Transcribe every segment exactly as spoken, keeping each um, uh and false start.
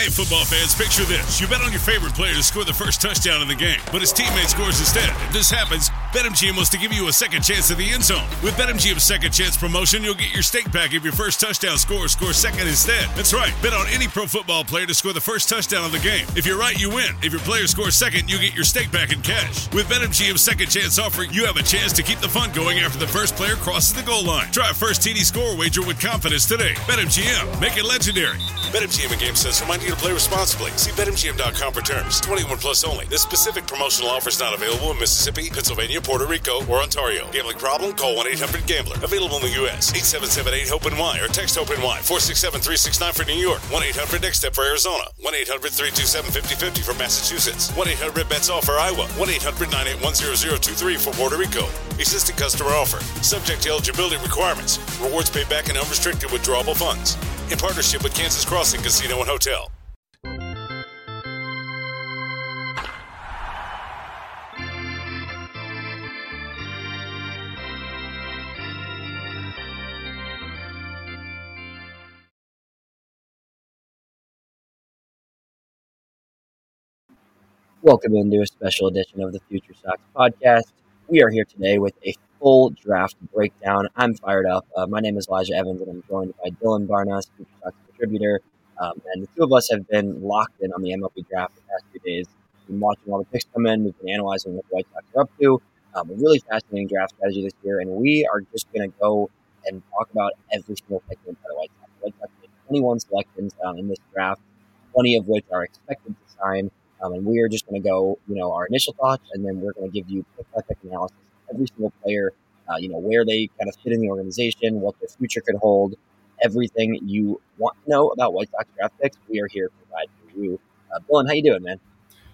Hey, football fans, picture this. You bet on your favorite player to score the first touchdown in the game, but his teammate scores instead. If this happens, BetMGM wants to give you a second chance at the end zone. With BetMGM's second chance promotion, you'll get your stake back if your first touchdown scorer scores second instead. That's right. Bet on any pro football player to score the first touchdown of the game. If you're right, you win. If your player scores second, you get your stake back in cash. With BetMGM's second chance offer, you have a chance to keep the fun going after the first player crosses the goal line. Try a first T D score wager with confidence today. BetMGM. Make it legendary. BetMGM and GameSense remind you to play responsibly. See Bet M G M dot com for terms. twenty-one plus only. This specific promotional offer is not available in Mississippi, Pennsylvania, Puerto Rico, or Ontario. Gambling problem? Call one eight hundred gambler. Available in the U S eight seven seven eight hope N Y or text HOPE-NY. four six seven three six nine for New York. one eight hundred next step for Arizona. one eight hundred three two seven five zero five zero for Massachusetts. one eight hundred bets all for Iowa. one eight hundred nine eight one zero zero two three for Puerto Rico. Existing customer offer. Subject to eligibility requirements. Rewards paid back in unrestricted withdrawable funds. In partnership with Kansas Crossing Casino and Hotel. Welcome into a special edition of the Future Sox podcast. We are here today with a full draft breakdown. I'm fired up. Uh, my name is Elijah Evans, and I'm joined by Dylan Barnas, Future Sox contributor. Um, and the two of us have been locked in on the M L B draft the past few days. We've been watching all the picks come in. We've been analyzing what the White Sox are up to. Um, a really fascinating draft strategy this year, and we are just going to go and talk about every single pick made by the White Sox. The White Sox made twenty-one selections um, in this draft, twenty of which are expected to sign. Um, and we are just going to go, you know, our initial thoughts, and then we're going to give you pick-by-pick analysis of every single player, uh, you know, where they kind of fit in the organization, what their future could hold, everything you want to know about White Sox draft picks. We are here to provide for you. Uh, Dylan, how you doing, man?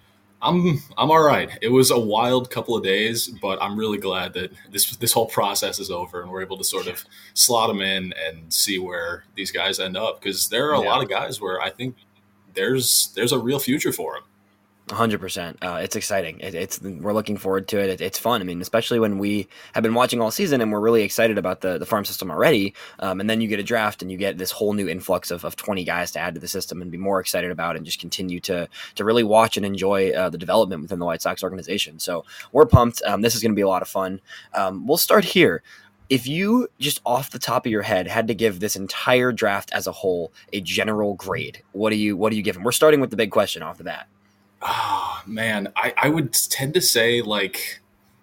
I'm I'm all right. It was a wild couple of days, but I'm really glad that this this whole process is over and we're able to sort of slot them in and see where these guys end up, because there are a yeah. lot of guys where I think there's there's a real future for them. one hundred percent. Uh, it's exciting. It, it's we're looking forward to it. it. It's fun. I mean, especially when we have been watching all season and we're really excited about the, the farm system already. Um, and then you get a draft and you get this whole new influx of, of twenty guys to add to the system and be more excited about and just continue to to really watch and enjoy uh, the development within the White Sox organization. So we're pumped. Um, this is going to be a lot of fun. Um, we'll start here. If you just off the top of your head had to give this entire draft as a whole a general grade, what do you what do you give them? We're starting with the big question off the bat. Oh, man, I, I would tend to say like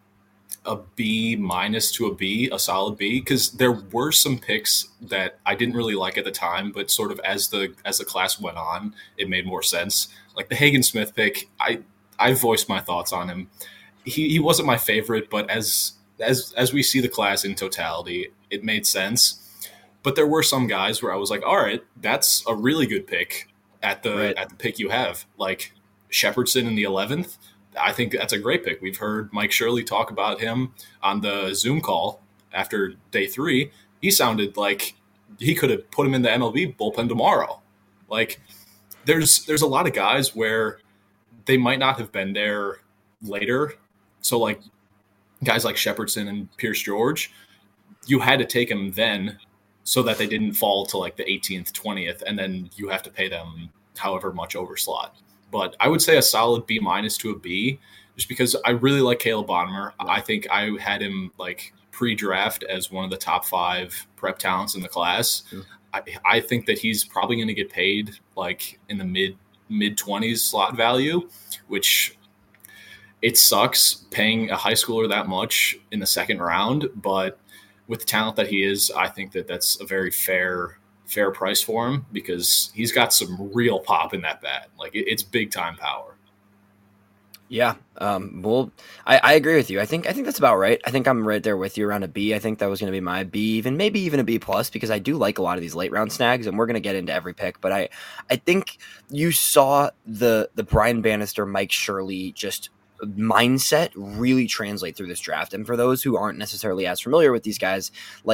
a B minus to a B, a solid B, because there were some picks that I didn't really like at the time, but sort of as the as the class went on, it made more sense. Like the Hagen Smith pick, I I voiced my thoughts on him. He he wasn't my favorite, but as as as we see the class in totality, it made sense. But there were some guys where I was like, all right, that's a really good pick at the right. at the pick you have, like Shepherdson in the eleventh. I think that's a great pick. We've heard Mike Shirley talk about him on the Zoom call after day three. He sounded like he could have put him in the M L B bullpen tomorrow. Like there's there's a lot of guys where they might not have been there later. So like guys like Shepherdson and Pierce George, you had to take them then so that they didn't fall to like the eighteenth, twentieth, and then you have to pay them however much over slot. But I would say a solid B minus to a B, just because I really like Caleb Bonner. I think I had him like pre-draft as one of the top five prep talents in the class. Mm-hmm. I, I think that he's probably going to get paid like in the mid mid twenties slot value, which it sucks paying a high schooler that much in the second round. But with the talent that he is, I think that that's a very fair fair price for him, because he's got some real pop in that bat. Like it, it's big time power. Yeah. Um, well, I, I agree with you. I think, I think that's about right. I think I'm right there with you around a B. I think that was going to be my B, even maybe even a B plus, because I do like a lot of these late round snags, and we're going to get into every pick. But I, I think you saw the, the Brian Bannister, Mike Shirley, just mindset really translate through this draft. And for those who aren't necessarily as familiar with these guys, like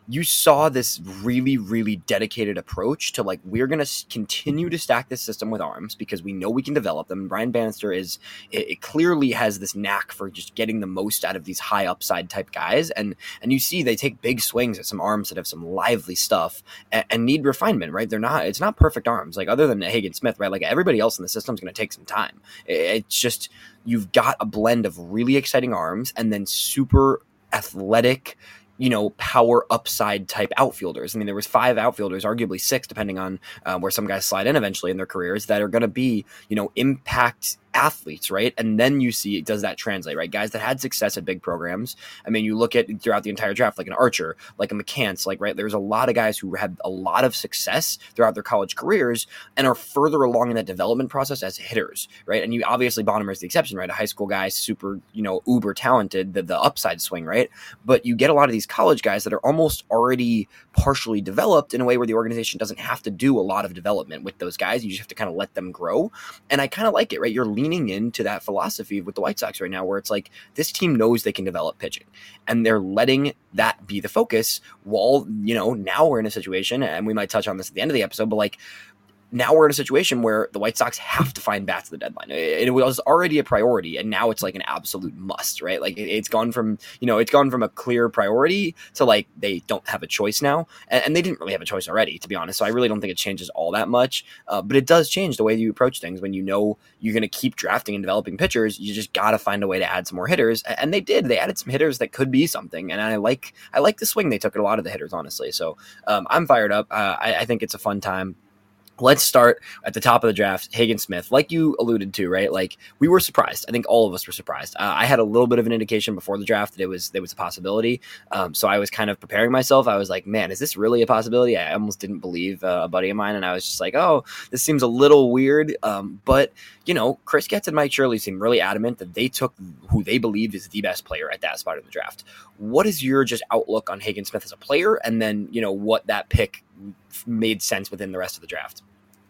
you saw this really, really dedicated approach to like, we're going to continue to stack this system with arms because we know we can develop them. Brian Bannister is, it, it clearly has this knack for just getting the most out of these high upside type guys. And, and you see, they take big swings at some arms that have some lively stuff and, and need refinement, right? They're not, it's not perfect arms. Like other than Hagen Smith, right? Like everybody else in the system is going to take some time. It, it's just, you've got a blend of really exciting arms and then super athletic, you know, power upside type outfielders. I mean, there was five outfielders, arguably six, depending on uh, where some guys slide in eventually in their careers, that are going to be, you know, impact athletes, right? And then you see, does that translate, right? Guys that had success at big programs. I mean, you look at throughout the entire draft, like an Archer, like a McCants, like, right? There's a lot of guys who had a lot of success throughout their college careers and are further along in that development process as hitters, right? And you obviously, Bonnemer is the exception, right? A high school guy, super, you know, uber talented, the, the upside swing, right? But you get a lot of these college guys that are almost already partially developed in a way where the organization doesn't have to do a lot of development with those guys. You just have to kind of let them grow. And I kind of like it, right? You're leaning into that philosophy with the White Sox right now, where it's like, this team knows they can develop pitching and they're letting that be the focus while, you know, now we're in a situation, and we might touch on this at the end of the episode, but like, now we're in a situation where the White Sox have to find bats at the deadline. It, it was already a priority, and now it's like an absolute must, right? Like it, it's gone from, you know, it's gone from a clear priority to like they don't have a choice now, and, and they didn't really have a choice already, to be honest. So I really don't think it changes all that much, uh, but it does change the way you approach things when you know you're going to keep drafting and developing pitchers. You just got to find a way to add some more hitters, and they did. They added some hitters that could be something, and I like I like the swing they took at a lot of the hitters, honestly. So um, I'm fired up. Uh, I, I think it's a fun time. Let's start at the top of the draft, Hagen Smith. Like you alluded to, right? Like we were surprised. I think all of us were surprised. Uh, I had a little bit of an indication before the draft that it was there was a possibility. Um, so I was kind of preparing myself. I was like, man, is this really a possibility? I almost didn't believe uh, a buddy of mine, and I was just like, oh, this seems a little weird. Um, but you know, Chris Getz and Mike Shirley seem really adamant that they took who they believe is the best player at that spot in the draft. What is your just outlook on Hagen Smith as a player, and then you know what that pick made sense within the rest of the draft?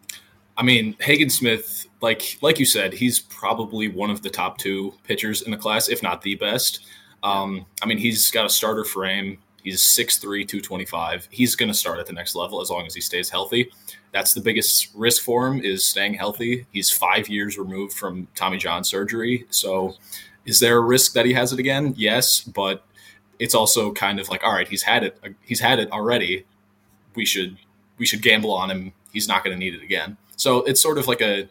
I mean, Hagen Smith, like like you said, he's probably one of the top two pitchers in the class, if not the best. Um, I mean, he's got a starter frame. He's six three, two twenty-five. He's going to start at the next level as long as he stays healthy. That's the biggest risk for him, is staying healthy. He's five years removed from Tommy John surgery. So is there a risk that he has it again? Yes, but it's also kind of like, all right, he's had it. He's had it already. We should we should gamble on him. He's not going to need it again. So it's sort of like a,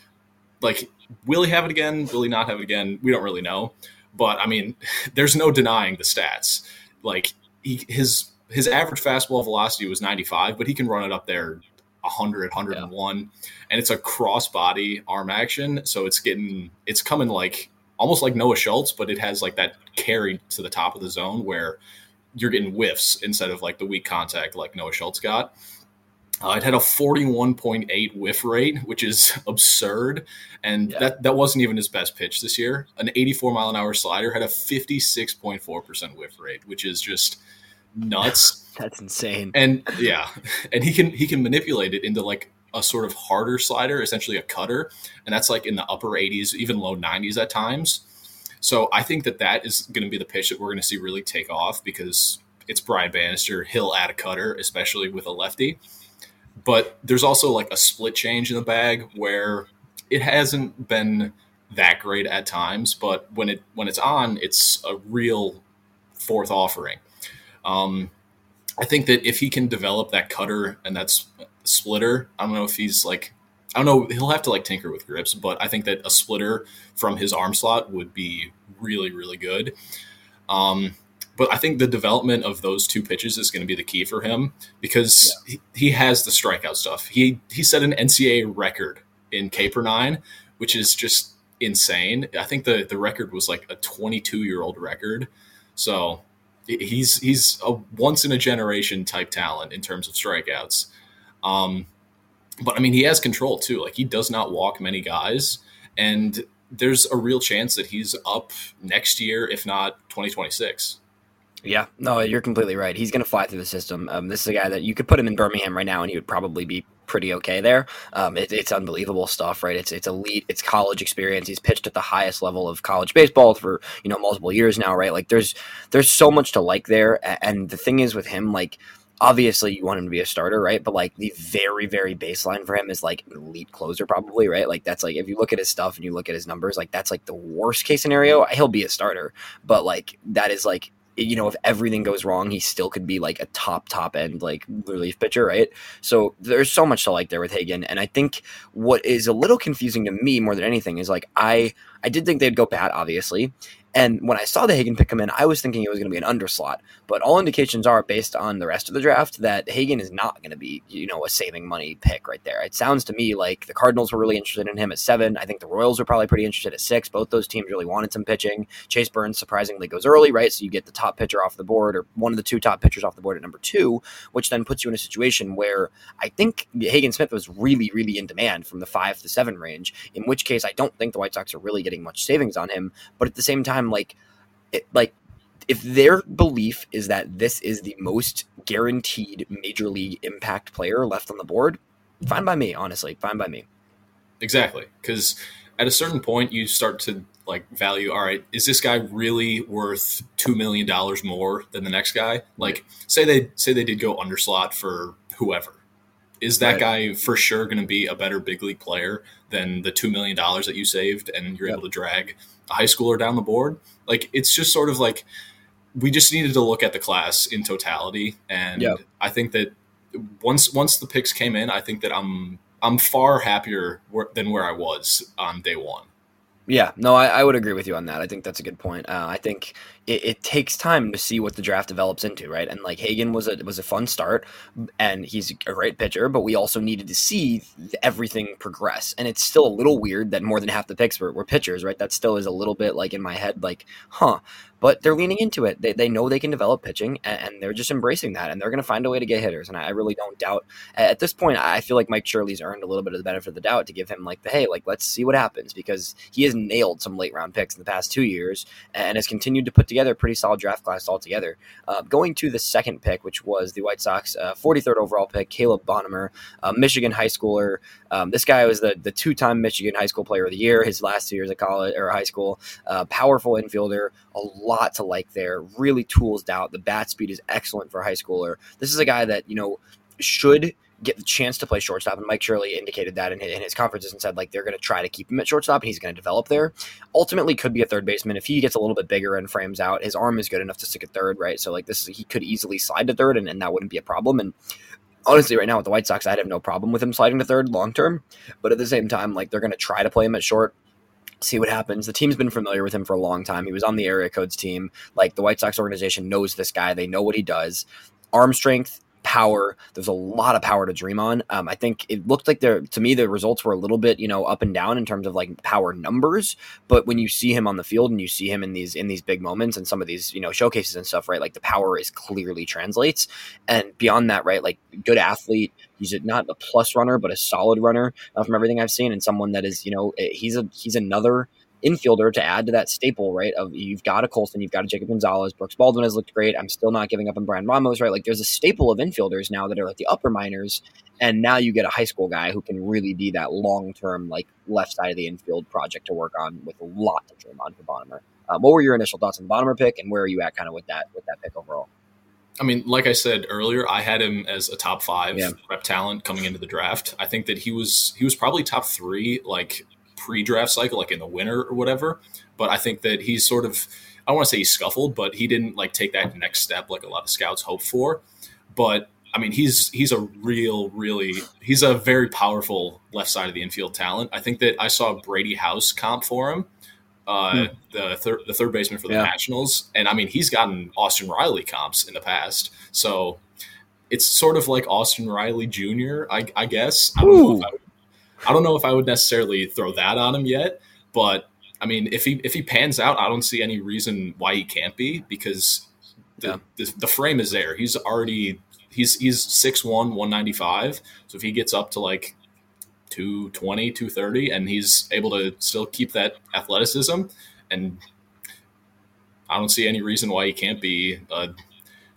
like, will he have it again? Will he not have it again? We don't really know. But, I mean, there's no denying the stats. Like, he, his his average fastball velocity was ninety-five, but he can run it up there one hundred, one oh one. Yeah. And it's a cross-body arm action, so it's getting, it's coming like, almost like Noah Schultz, but it has, like, that carry to the top of the zone where you're getting whiffs instead of, like, the weak contact like Noah Schultz got. Uh, it had a forty-one point eight whiff rate, which is absurd. And yeah. that, that wasn't even his best pitch this year. An eighty-four mile an hour slider had a fifty-six point four percent whiff rate, which is just nuts. That's insane. And yeah, and he can he can manipulate it into like a sort of harder slider, essentially a cutter. And that's like in the upper eighties, even low nineties at times. So I think that that is going to be the pitch that we're going to see really take off, because it's Brian Bannister. He'll add a cutter, especially with a lefty. But there's also like a split change in the bag where it hasn't been that great at times, but when it when it's on, it's a real fourth offering. Um, I think that if he can develop that cutter and that splitter, I don't know if he's like, I don't know, he'll have to like tinker with grips, but I think that a splitter from his arm slot would be really, really good. Um, But I think the development of those two pitches is going to be the key for him, because yeah. he, he has the strikeout stuff. He he set an N C A A record in K per nine, which is just insane. I think the, the record was like a twenty-two-year-old record. So he's he's a once-in-a-generation type talent in terms of strikeouts. Um, but, I mean, he has control too. Like, he does not walk many guys, and there's a real chance that he's up next year, if not twenty twenty-six. Yeah, no, you're completely right. He's going to fly through the system. Um, this is a guy that you could put him in Birmingham right now, and he would probably be pretty okay there. Um, it, it's unbelievable stuff, right? It's it's elite, it's college experience. He's pitched at the highest level of college baseball for, you know, multiple years now, right? Like there's there's so much to like there. And the thing is with him, like, obviously you want him to be a starter, right? But like the very, very baseline for him is like an elite closer probably, right? Like that's like, if you look at his stuff and you look at his numbers, like that's like the worst case scenario. He'll be a starter, but like that is like, you know, if everything goes wrong, he still could be like a top, top end, like relief pitcher, right? So there's so much to like there with Hagen. And I think what is a little confusing to me more than anything is like, I, I did think they'd go bat, obviously. And when I saw the Hagen pick come in, I was thinking it was going to be an underslot. But all indications are, based on the rest of the draft, that Hagen is not going to be, you know, a saving money pick right there. It sounds to me like the Cardinals were really interested in him at seven. I think the Royals were probably pretty interested at six. Both those teams really wanted some pitching. Chase Burns surprisingly goes early, right? So you get the top pitcher off the board, or one of the two top pitchers off the board at number two, which then puts you in a situation where I think Hagen Smith was really, really in demand from the five to seven range, in which case I don't think the White Sox are really getting much savings on him. But at the same time, like, it, like if their belief is that this is the most guaranteed major league impact player left on the board, fine by me, honestly, fine by me. Exactly. Because at a certain point you start to like value, all right, is this guy really worth two million dollars more than the next guy? Like say they say they did go underslot for whoever. Is that right. guy for sure going to be a better big league player than the two million dollars that you saved and you're yep. able to drag a high schooler down the board? Like, it's just sort of like, we just needed to look at the class in totality. And yep. I think that once, once the picks came in, I think that I'm, I'm far happier than where I was on day one. Yeah, no, I, I would agree with you on that. I think that's a good point. Uh, I think it, it takes time to see what the draft develops into, right? And like Hagen was a was a fun start, and he's a great pitcher, but we also needed to see everything progress. And it's still a little weird that more than half the picks were, were pitchers, right? That still is a little bit like in my head, like, huh. But they're leaning into it. They they know they can develop pitching, and, and they're just embracing that, and they're going to find a way to get hitters. And I, I really don't doubt. At this point, I feel like Mike Shirley's earned a little bit of the benefit of the doubt to give him like the, hey, like, let's see what happens, because he has nailed some late round picks in the past two years and has continued to put together a pretty solid draft class altogether. Uh, going to the second pick, which was the White Sox uh, forty-third overall pick, Caleb Bonham, uh, Michigan high schooler. Um, this guy was the the two-time Michigan high school player of the year his last two years at college or high school. Uh, powerful infielder, a lot to like there. Really tools out. The bat speed is excellent for a high schooler. This is a guy that, you know, should get the chance to play shortstop, and Mike Shirley indicated that in his, in his conferences and said like they're going to try to keep him at shortstop and he's going to develop there. Ultimately could be a third baseman if he gets a little bit bigger and frames out. His arm is good enough to stick at third, right? So like this is, he could easily slide to third, and, and that wouldn't be a problem. And honestly, right now with the White Sox, I'd have no problem with him sliding to third long term, but at the same time, like they're going to try to play him at short, see what happens. The team's been familiar with him for a long time. He was on the area codes team. Like the White Sox organization knows this guy. They know what he does. Arm strength, power. There's a lot of power to dream on. Um, I think it looked like there, to me, the results were a little bit, you know, up and down in terms of like power numbers. But when you see him on the field and you see him in these, in these big moments and some of these, you know, showcases and stuff, right? Like the power is clearly translates. And beyond that, right? Like good athlete. He's not a plus runner, but a solid runner uh, from everything I've seen, and someone that is, you know, he's a, he's another infielder to add to that staple, right? Of you've got a Colson, you've got a Jacob Gonzalez, Brooks Baldwin has looked great. I'm still not giving up on Brian Ramos, right? Like there's a staple of infielders now that are like the upper minors, and now you get a high school guy who can really be that long-term, like left side of the infield project to work on with a lot to dream on for Bonham. Um, what were your initial thoughts on the Bonham pick, and where are you at kind of with that with that pick overall? I mean, like I said earlier, I had him as a top five yeah. rep talent coming into the draft. I think that he was he was probably top three, like pre-draft cycle, like in the winter or whatever. But I think that he's sort of, I don't want to say he scuffled, but he didn't like take that next step like a lot of scouts hope for. But I mean, he's he's a real, really, he's a very powerful left side of the infield talent. I think that I saw Brady House comp for him, uh, hmm. the third the third baseman for the yeah. Nationals, and I mean, he's gotten Austin Riley comps in the past, so it's sort of like Austin Riley Junior I, I guess. I don't know if I would, I don't know if I would necessarily throw that on him yet, but I mean, if he if he pans out, I don't see any reason why he can't be, because the yeah. the, the frame is there. He's already he's he's six one, one ninety-five. So if he gets up to like two twenty, two thirty, and he's able to still keep that athleticism, and I don't see any reason why he can't be a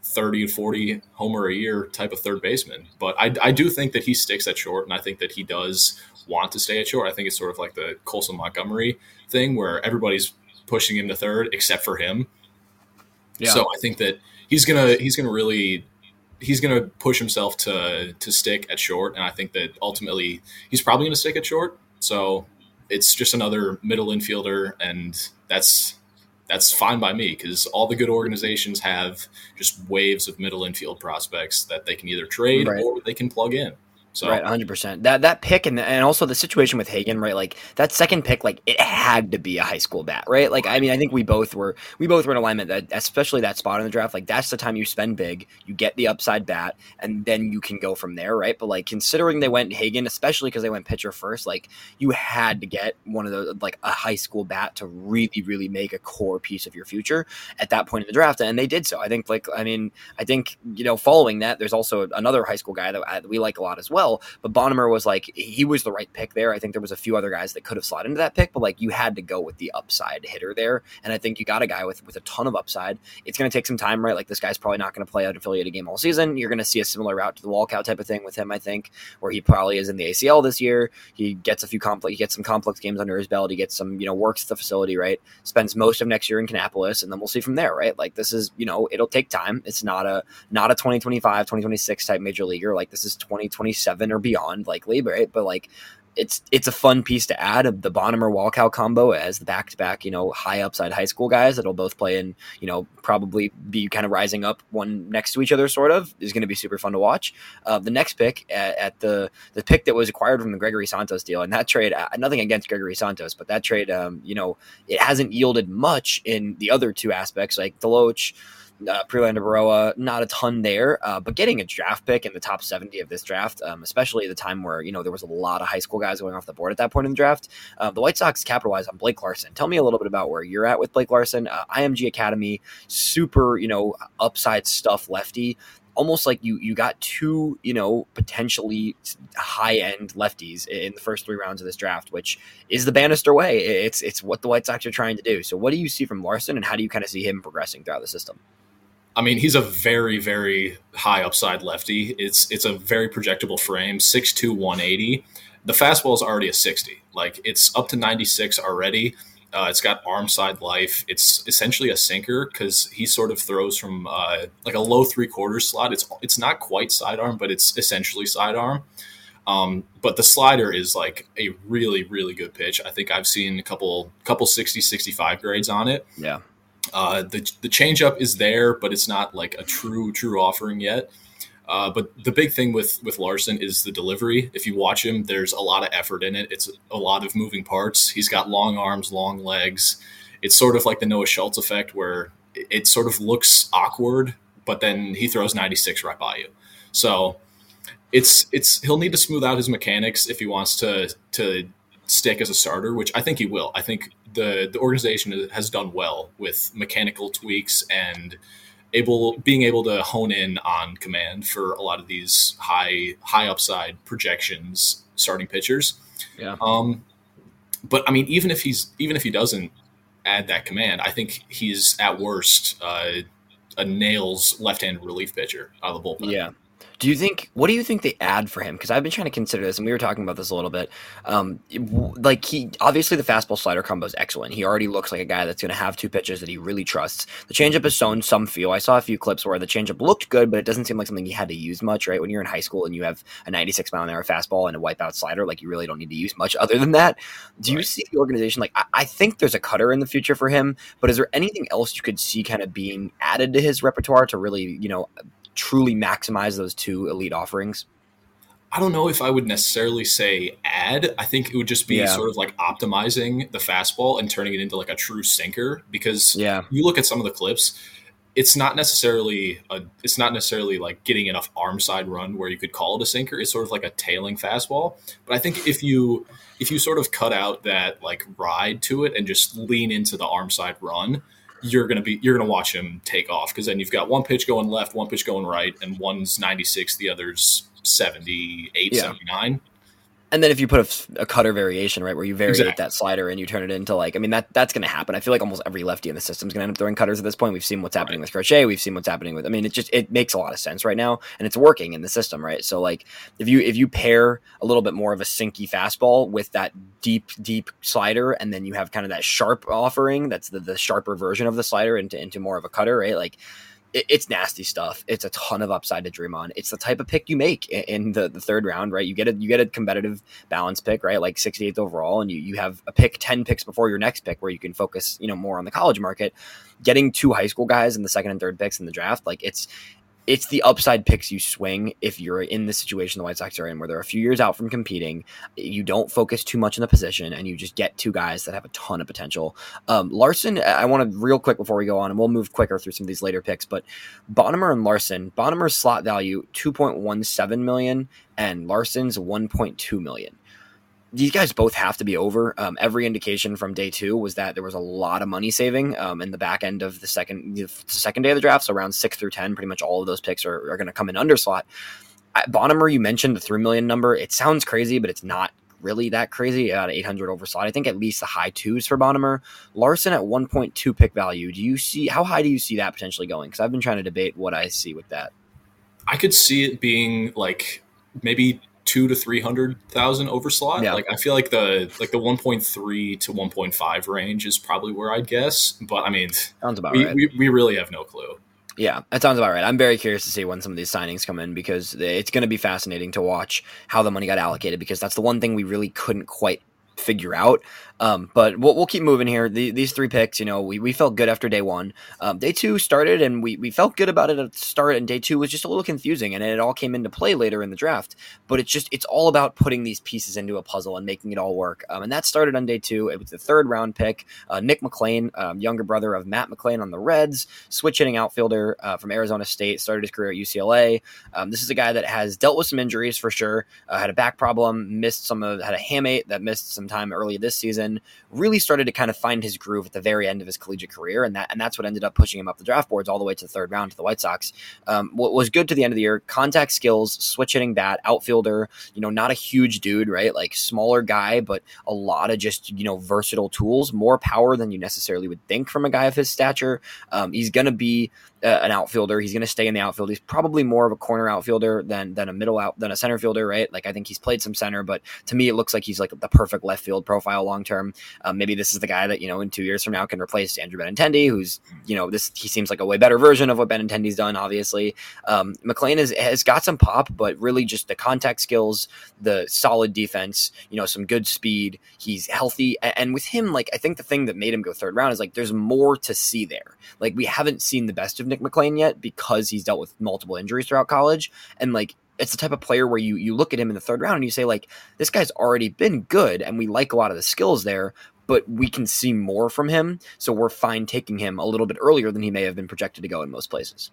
thirty to forty homer a year type of third baseman. But I, I do think that he sticks at short, and I think that he does want to stay at short. I think it's sort of like the Colson Montgomery thing where everybody's pushing him to third except for him. Yeah. So I think that he's gonna he's gonna really he's gonna push himself to to stick at short, and I think that ultimately he's probably gonna stick at short. So it's just another middle infielder, and that's that's fine by me because all the good organizations have just waves of middle infield prospects that they can either trade right. or they can plug in. So. Right, one hundred percent. That that pick and and also the situation with Hagen, right? Like that second pick, like it had to be a high school bat, right? Like I mean, I think we both were we both were in alignment that especially that spot in the draft, like that's the time you spend big, you get the upside bat, and then you can go from there, right? But like considering they went Hagen, especially because they went pitcher first, like you had to get one of those like a high school bat to really really make a core piece of your future at that point in the draft, and they did so. I think like I mean, I think you know following that, there's also another high school guy that, I, that we like a lot as well. But Bonnemer was like, he was the right pick there. I think there was a few other guys that could have slotted into that pick, but like you had to go with the upside hitter there. And I think you got a guy with, with a ton of upside. It's going to take some time, right? Like this guy's probably not going to play an affiliated game all season. You're going to see a similar route to the walkout type of thing with him, I think, where he probably is in the A C L this year. He gets a few complex, he gets some complex games under his belt. He gets some, you know, works at the facility, right? Spends most of next year in Kannapolis, and then we'll see from there, right? Like this is, you know, it'll take time. It's not a, not a twenty twenty-five, twenty twenty-six type major leaguer. Like this is twenty twenty-seven or beyond. Beyond likely, right? But like it's it's a fun piece to add of the Bonnemer Walkout combo as the back-to-back, you know, high upside high school guys that'll both play in, you know, probably be kind of rising up one next to each other sort of is going to be super fun to watch. Uh, the next pick at, at the the pick that was acquired from the Gregory Santos deal, and that trade, uh, nothing against Gregory Santos, but that trade, um, you know, it hasn't yielded much in the other two aspects like Deloach, Uh, Prelander Baroa, not a ton there, uh, but getting a draft pick in the top seventy of this draft, um, especially at the time where, you know, there was a lot of high school guys going off the board at that point in the draft. Uh, the White Sox capitalized on Blake Larson. Tell me a little bit about where you're at with Blake Larson. Uh, I M G Academy, super, you know, upside stuff lefty. Almost like you you got two, you know, potentially high-end lefties in the first three rounds of this draft, which is the Bannister way. It's it's what the White Sox are trying to do. So what do you see from Larson, and how do you kind of see him progressing throughout the system? I mean, he's a very, very high upside lefty. It's it's a very projectable frame, six two, one eighty. The fastball is already a sixty. Like, it's up to ninety-six already. Uh, it's got arm side life. It's essentially a sinker because he sort of throws from uh, like a low three quarters slot. It's it's not quite sidearm, but it's essentially sidearm. Um, but the slider is like a really, really good pitch. I think I've seen a couple couple sixty, sixty-five grades on it. Yeah. Uh, the the changeup is there, but it's not like a true true offering yet. Uh, but the big thing with with Larson is the delivery. If you watch him, there's a lot of effort in it. It's a lot of moving parts. He's got long arms, long legs. It's sort of like the Noah Schultz effect, where it sort of looks awkward, but then he throws ninety-six right by you. So it's it's he'll need to smooth out his mechanics if he wants to to stick as a starter, which I think he will. I think the the organization has done well with mechanical tweaks and able being able to hone in on command for a lot of these high high upside projections starting pitchers. Yeah. Um, but I mean, even if he's even if he doesn't add that command, I think he's at worst uh, a nails left-handed relief pitcher out of the bullpen. Yeah. Do you think, what do you think they add for him? Because I've been trying to consider this, and we were talking about this a little bit. Um, like he, obviously the fastball slider combo is excellent. He already looks like a guy that's going to have two pitches that he really trusts. The changeup has shown some feel. I saw a few clips where the changeup looked good, but it doesn't seem like something he had to use much, right? When you're in high school and you have a ninety-six mile an hour fastball and a wipeout slider, like you really don't need to use much other than that. Do you right. see the organization, like I, I think there's a cutter in the future for him, but is there anything else you could see kind of being added to his repertoire to really, you know, truly maximize those two elite offerings? I don't know if I would necessarily say add. I think it would just be yeah. sort of like optimizing the fastball and turning it into like a true sinker, because yeah. you look at some of the clips, it's not necessarily a, it's not necessarily like getting enough arm side run where you could call it a sinker. It's sort of like a tailing fastball. But I think if you if you sort of cut out that like ride to it and just lean into the arm side run, you're going to be, you're going to watch him take off. Cause then you've got one pitch going left, one pitch going right, and one's ninety-six, the other's seventy-eight, yeah. seventy-nine. And then if you put a, a cutter variation, right, where you vary Exactly. that slider and you turn it into like, I mean, that that's going to happen. I feel like almost every lefty in the system is going to end up throwing cutters at this point. We've seen what's happening Right. with Crochet. We've seen what's happening with, I mean, it just, it makes a lot of sense right now and it's working in the system, right? So like if you, if you pair a little bit more of a sinky fastball with that deep, deep slider, and then you have kind of that sharp offering, that's the, the sharper version of the slider into, into more of a cutter, right? Like, it's nasty stuff. It's a ton of upside to dream on. It's the type of pick you make in the, the third round, right? You get a you get a competitive balance pick, right? Like sixty-eighth overall, and you, you have a pick ten picks before your next pick where you can focus, you know, more on the college market. Getting two high school guys in the second and third picks in the draft, like it's it's the upside picks you swing if you're in the situation the White Sox are in, where they're a few years out from competing. You don't focus too much on the position, and you just get two guys that have a ton of potential. Um, Larson, I want to real quick before we go on, and we'll move quicker through some of these later picks, but Bonnemer and Larson, Bonnemer's slot value two point one seven million and Larson's one point two million. These guys both have to be over. Um, every indication from day two was that there was a lot of money saving um, in the back end of the second the second day of the draft. So around six through ten, pretty much all of those picks are, are going to come in under slot. At Bonnemer, you mentioned the three million number. It sounds crazy, but it's not really that crazy. At eight hundred over slot, I think at least the high twos for Bonnemer. Larson at one point two pick value. Do you see how high do you see that potentially going? Because I've been trying to debate what I see with that. I could see it being like maybe two to three hundred thousand over slot. Yeah. Like I feel like the like the one point three to one point five range is probably where I'd guess. But I mean, sounds about we, right. we we really have no clue. Yeah, that sounds about right. I'm very curious to see when some of these signings come in because it's going to be fascinating to watch how the money got allocated because that's the one thing we really couldn't quite figure out. Um, but we'll, we'll keep moving here. The, these three picks, you know, we, we felt good after day one. Um, day two started and we, we felt good about it at the start, and day two was just a little confusing, and it all came into play later in the draft. But it's just, it's all about putting these pieces into a puzzle and making it all work. Um, and that started on day two. It was the third round pick. Uh, Nick McLean, um, younger brother of Matt McLean on the Reds, switch hitting outfielder uh, from Arizona State, started his career at U C L A. Um, this is a guy that has dealt with some injuries for sure, uh, had a back problem, missed some of, had a hamate that missed some time early this season, really started to kind of find his groove at the very end of his collegiate career, and that and that's what ended up pushing him up the draft boards all the way to the third round to the White Sox. Um, what was good to the end of the year, contact skills, switch hitting bat, outfielder, you know, not a huge dude, right? Like smaller guy, but a lot of just, you know, versatile tools, more power than you necessarily would think from a guy of his stature. Um, he's going to be uh, an outfielder. He's going to stay in the outfield. He's probably more of a corner outfielder than than a middle out than a center fielder, right? Like I think he's played some center, but to me, it looks like he's like the perfect left field profile long term. Um, maybe this is the guy that, you know, in two years from now can replace Andrew Benintendi, who's, you know, this, he seems like a way better version of what Benintendi's done, obviously. Um, McLean is, has got some pop, but really just the contact skills, the solid defense, you know, some good speed. He's healthy. And, and with him, like, I think the thing that made him go third round is like, there's more to see there. Like, we haven't seen the best of Nick McLean yet because he's dealt with multiple injuries throughout college. And like, it's the type of player where you, you look at him in the third round and you say, like, this guy's already been good and we like a lot of the skills there, but we can see more from him. So we're fine taking him a little bit earlier than he may have been projected to go in most places.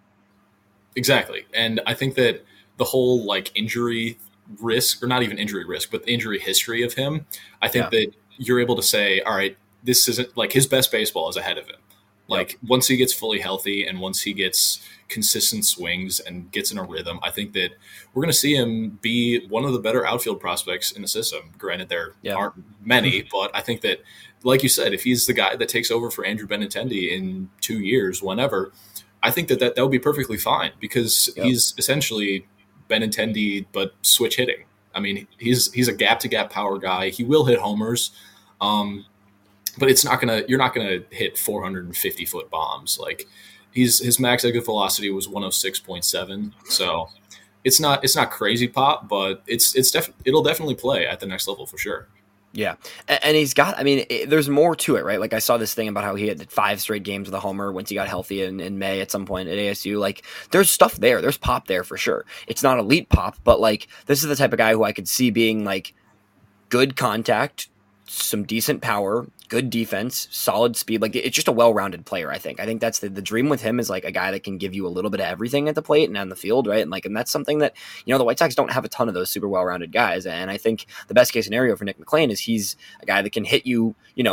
Exactly. And I think that the whole like injury risk, or not even injury risk, but injury history of him, I think yeah. that you're able to say, all right, this isn't like his best baseball is ahead of him. Like yep. once he gets fully healthy and once he gets consistent swings and gets in a rhythm, I think that we're going to see him be one of the better outfield prospects in the system. Granted, there yep. aren't many, but I think that, like you said, if he's the guy that takes over for Andrew Benintendi in two years, whenever, I think that that, that would be perfectly fine because yep. he's essentially Benintendi, but switch hitting. I mean, he's he's a gap-to-gap power guy. He will hit homers. Um, But it's not gonna. You're not gonna hit four hundred fifty foot bombs. Like he's his max exit velocity was one oh six point seven. So it's not it's not crazy pop, but it's it's def, it'll definitely play at the next level for sure. Yeah, and he's got. I mean, it, there's more to it, right? Like I saw this thing about how he had five straight games with a homer once he got healthy in, in May at some point at A S U. Like there's stuff there. There's pop there for sure. It's not elite pop, but like this is the type of guy who I could see being like good contact, some decent power, good defense, solid speed. Like it's just a well-rounded player. I think. I think that's the, the dream with him is like a guy that can give you a little bit of everything at the plate and on the field, right? And like, and that's something that you know the White Sox don't have a ton of those super well-rounded guys. And I think the best case scenario for Nick McLean is he's a guy that can hit you, you know,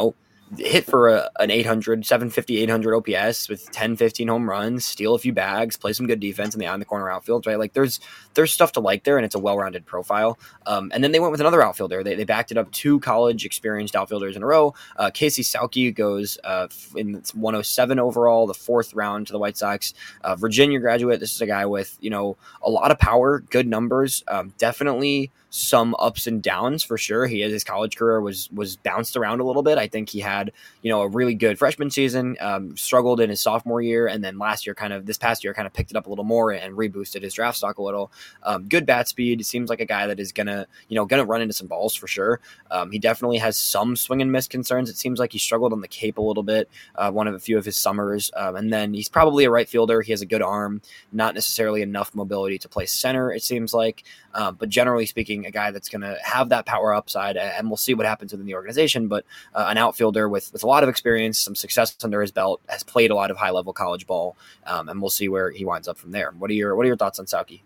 hit for a, an eight hundred, seven fifty, eight hundred O P S with ten, fifteen home runs, steal a few bags, play some good defense in the on the corner outfield, right? Like there's there's stuff to like there, and it's a well-rounded profile. Um, and then they went with another outfielder. They, they backed it up two college experienced outfielders in a row. Uh, Casey Sauke goes uh, in one oh seven overall, the fourth round to the White Sox. Uh, Virginia graduate. This is a guy with, you know, a lot of power, good numbers, um, definitely some ups and downs for sure. He his college career was was bounced around a little bit. I think he had, you know, a really good freshman season, um, struggled in his sophomore year, and then last year kind of this past year kind of picked it up a little more and reboosted his draft stock a little. Um, good bat speed. Seems like a guy that is gonna, you know, gonna run into some balls for sure. Um, he definitely has some swing and miss concerns. It seems like he struggled on the Cape a little bit, uh, one of a few of his summers, um, and then he's probably a right fielder. He has a good arm, not necessarily enough mobility to play center, it seems like. Um, but generally speaking, a guy that's going to have that power upside, and we'll see what happens within the organization. But uh, an outfielder with, with a lot of experience, some success under his belt, has played a lot of high level college ball, um, and we'll see where he winds up from there. What are your What are your thoughts on Sauke?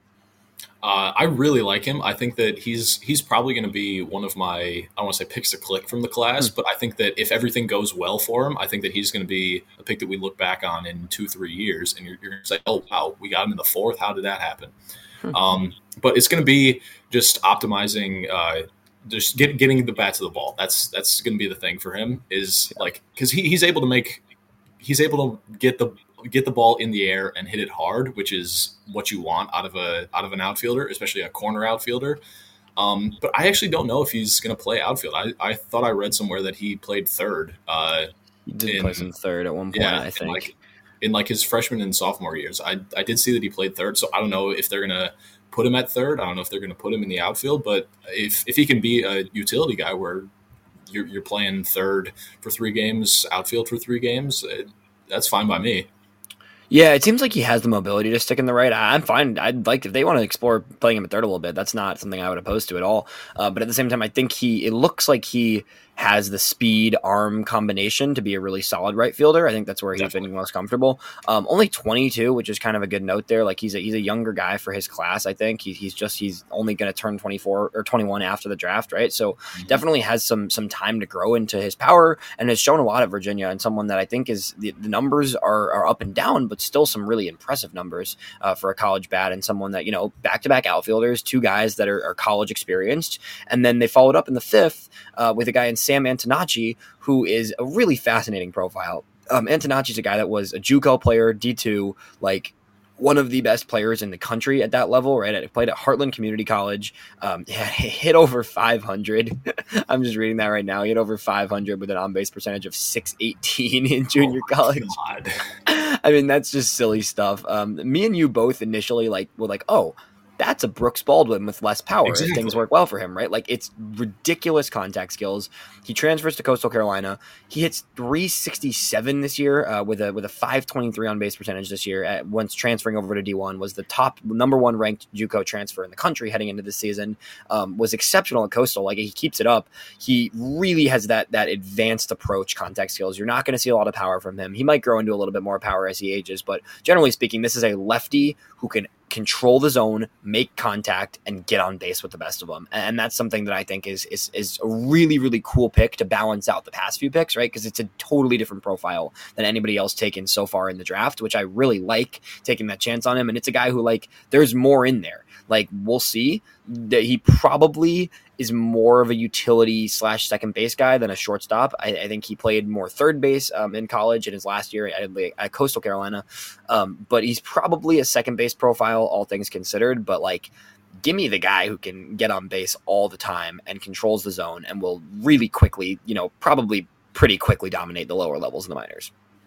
Uh, I really like him. I think that he's he's probably going to be one of my, I don't want to say picks to click from the class, mm. but I think that if everything goes well for him, I think that he's going to be a pick that we look back on in two, three years, and you're, you're going to say, oh, wow, we got him in the fourth. How did that happen? Mm. Um, but it's going to be just optimizing, uh, just get, getting the bat to the ball. That's that's going to be the thing for him, is like, because he, he's able to make, he's able to get the get the ball in the air and hit it hard, which is what you want out of a out of an outfielder, especially a corner outfielder. Um, but I actually don't know if he's going to play outfield. I, I thought I read somewhere that he played third. Uh, he did in, play some third at one point, yeah, I think. In like, in like his freshman and sophomore years, I I did see that he played third. So I don't know if they're going to put him at third. I don't know if they're going to put him in the outfield. But if if he can be a utility guy where you're you're playing third for three games, outfield for three games, it, that's fine by me. Yeah, it seems like he has the mobility to stick in the right. I'm fine. I'd like, if they want to explore playing him at third a little bit, that's not something I would oppose to at all. Uh, but at the same time, I think he, it looks like he has the speed arm combination to be a really solid right fielder. I think that's where he's Definitely. been most comfortable. Um, only twenty-two, which is kind of a good note there. Like he's a, he's a younger guy for his class. I think he, he's just, he's only going to turn twenty-four or twenty-one after the draft. Right. So mm-hmm. definitely has some, some time to grow into his power, and has shown a lot at Virginia, and someone that I think is the, the numbers are, are up and down, but still some really impressive numbers uh, for a college bat, and someone that, you know, back-to-back outfielders, two guys that are, are college experienced. And then they followed up in the fifth uh, with a guy in Sam Antonacci, who is a really fascinating profile. Um, Antonacci's a guy that was a JUCO player, D two, like one of the best players in the country at that level, right? I played at Heartland Community College. Um, yeah, hit over five hundred. I'm just reading that right now. He hit over five hundred with an on-base percentage of six eighteen in junior oh college. God. I mean, that's just silly stuff. Um, me and you both initially like were like, oh, that's a Brooks Baldwin with less power. Exactly. If things work well for him, right? Like, it's ridiculous contact skills. He transfers to Coastal Carolina. He hits three sixty-seven this year uh, with a with a five twenty-three on base percentage this year. At, once transferring over to D one, was the top number one ranked JUCO transfer in the country heading into this season. Um, was exceptional at Coastal. Like, he keeps it up. He really has that that advanced approach contact skills. You're not going to see a lot of power from him. He might grow into a little bit more power as he ages, but generally speaking, this is a lefty who can control the zone, make contact, and get on base with the best of them. And that's something that I think is is is a really, really cool pick to balance out the past few picks, right? Because it's a totally different profile than anybody else taken so far in the draft, which I really like, taking that chance on him. And it's a guy who, like, there's more in there. Like, we'll see that he probably is more of a utility slash second base guy than a shortstop. I, I think he played more third base um, in college in his last year at, at Coastal Carolina. Um, but he's probably a second base profile, all things considered. But, like, give me the guy who can get on base all the time and controls the zone and will really quickly, you know, probably pretty quickly dominate the lower levels in the minors.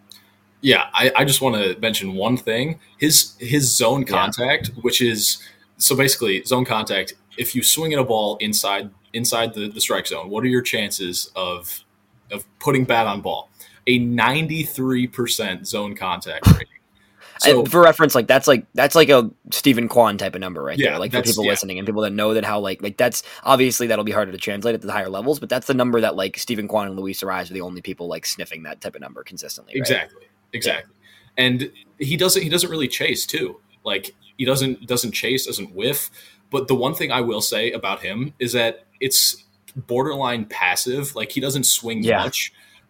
Yeah, I, I just want to mention one thing. His his zone contact, yeah. which is – so basically, zone contact, if you swing at a ball inside inside the, the strike zone, what are your chances of of putting bat on ball? A ninety-three percent zone contact rating. So, and for reference, like that's like that's like a Stephen Kwan type of number right yeah, there. Like for people yeah. listening and people that know that how like like that's obviously that'll be harder to translate at the higher levels, but that's the number that like Stephen Kwan and Luis Arraez are the only people like sniffing that type of number consistently. Right? Exactly, exactly. Yeah. And he doesn't he doesn't really chase too. Like he doesn't doesn't chase, doesn't whiff. But the one thing I will say about him is that it's borderline passive. Like he doesn't swing yeah. much,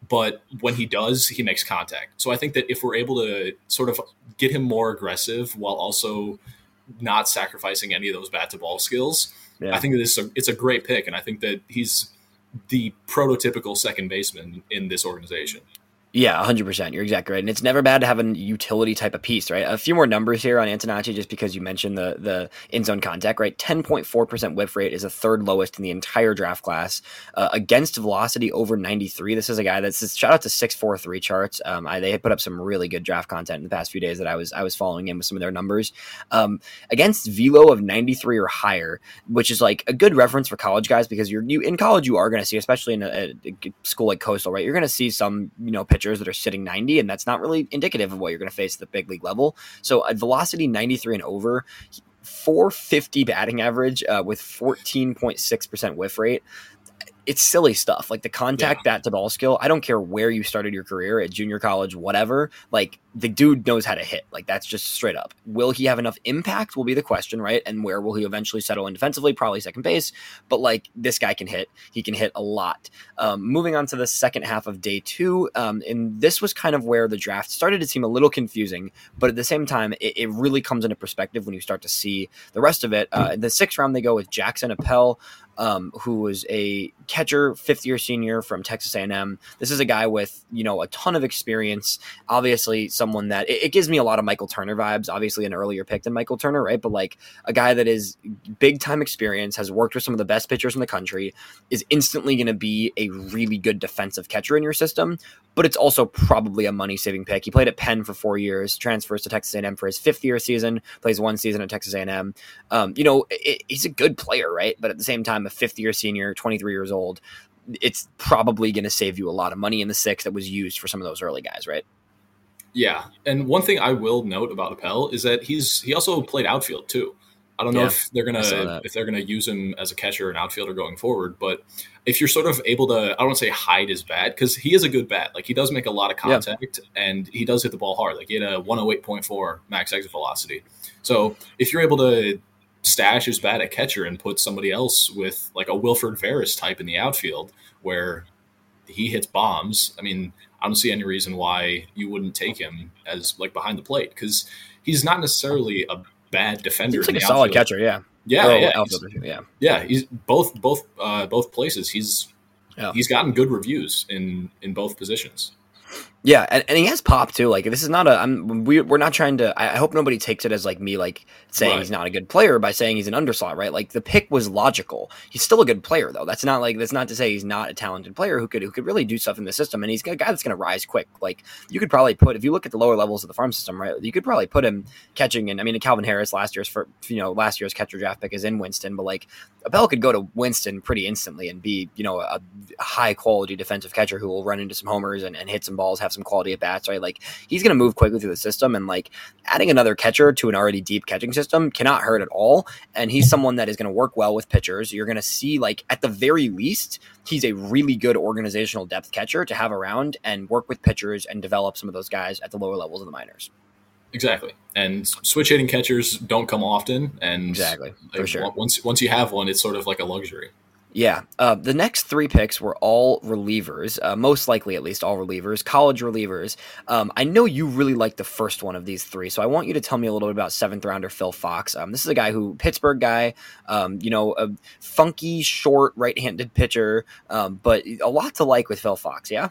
but when he does, he makes contact. So I think that if we're able to sort of get him more aggressive while also not sacrificing any of those bat to ball skills, yeah. I think that it's a, it's a great pick. And I think that he's the prototypical second baseman in this organization. Yeah, one hundred percent. You're exactly right. And it's never bad to have a utility type of piece, right? A few more numbers here on Antonacci, just because you mentioned the the in-zone contact, right? ten point four percent whiff rate is the third lowest in the entire draft class. Uh, against velocity over ninety-three. This is a guy that's, shout out to six forty-three charts. Um, I, they put up some really good draft content in the past few days that I was I was following in with some of their numbers. Um, against velo of ninety-three or higher, which is like a good reference for college guys, because you're you in college you are going to see, especially in a, a school like Coastal, right? You're going to see some, you know, pitchers that are sitting ninety, and that's not really indicative of what you're going to face at the big league level. So at velocity ninety-three and over, four fifty batting average uh, with fourteen point six percent whiff rate. It's silly stuff. Like the contact yeah. bat to ball skill, I don't care where you started your career, at junior college, whatever. Like the dude knows how to hit. Like that's just straight up. Will he have enough impact will be the question, right? And where will he eventually settle in defensively? Probably second base. But like this guy can hit. He can hit a lot. Um, moving on to the second half of day two. Um, and this was kind of where the draft started to seem a little confusing. But at the same time, it, it really comes into perspective when you start to see the rest of it. Uh, in the sixth round, they go with Jackson Appel, Um, who was a catcher, fifth-year senior from Texas A and M. This is a guy with, you know, a ton of experience. Obviously, someone that it, it gives me a lot of Michael Turner vibes. Obviously, an earlier pick than Michael Turner, right? But like a guy that is big-time experience, has worked with some of the best pitchers in the country, is instantly going to be a really good defensive catcher in your system. But it's also probably a money-saving pick. He played at Penn for four years, transfers to Texas A and M for his fifth-year season, plays one season at Texas A and M. Um, you know, it, he's a good player, right? But at the same time, a fifth-year senior, twenty-three years old, it's probably going to save you a lot of money in the six that was used for some of those early guys, right? Yeah, and one thing I will note about Appel is that he's he also played outfield too. I don't know yeah, if they're gonna if they're gonna use him as a catcher and outfielder going forward, but if you're sort of able to, I don't want to say hide his bat, because he is a good bat. Like he does make a lot of contact yeah. and he does hit the ball hard. Like he had a one oh eight point four max exit velocity. So if you're able to stash his bat at catcher and put somebody else with like a Wilfred Veras type in the outfield where he hits bombs, I mean, I don't see any reason why you wouldn't take him as like behind the plate, because he's not necessarily a bad defender. He's like a solid catcher, yeah. Yeah, oh, yeah, outfielder, yeah, yeah. He's both, both, uh, both places. He's yeah. he's gotten good reviews in in both positions. Yeah, and, and he has pop too. Like this is not a. I'm we we're not trying to. I hope nobody takes it as like me like saying right. he's not a good player by saying he's an underslot, right? Like the pick was logical. He's still a good player though. That's not like that's not to say he's not a talented player who could who could really do stuff in the system. And he's a guy that's going to rise quick. Like you could probably put if you look at the lower levels of the farm system, right? You could probably put him catching. And I mean, Calvin Harris last year's for you know last year's catcher draft pick is in Winston, but like Appel could go to Winston pretty instantly and be you know a high quality defensive catcher who will run into some homers and, and hit some balls, have some quality at bats, right? Like he's going to move quickly through the system, and like adding another catcher to an already deep catching system cannot hurt at all. And he's someone that is going to work well with pitchers. You're going to see like at the very least, he's a really good organizational depth catcher to have around and work with pitchers and develop some of those guys at the lower levels of the minors. Exactly. And switch hitting catchers don't come often. And exactly. For like, sure. Once, once you have one, it's sort of like a luxury. Yeah. Uh, the next three picks were all relievers, uh, most likely at least all relievers, college relievers. Um, I know you really like the first one of these three, so I want you to tell me a little bit about seventh rounder Phil Fox. Um, this is a guy who, Pittsburgh guy, um, you know, a funky, short, right-handed pitcher, um, but a lot to like with Phil Fox, yeah?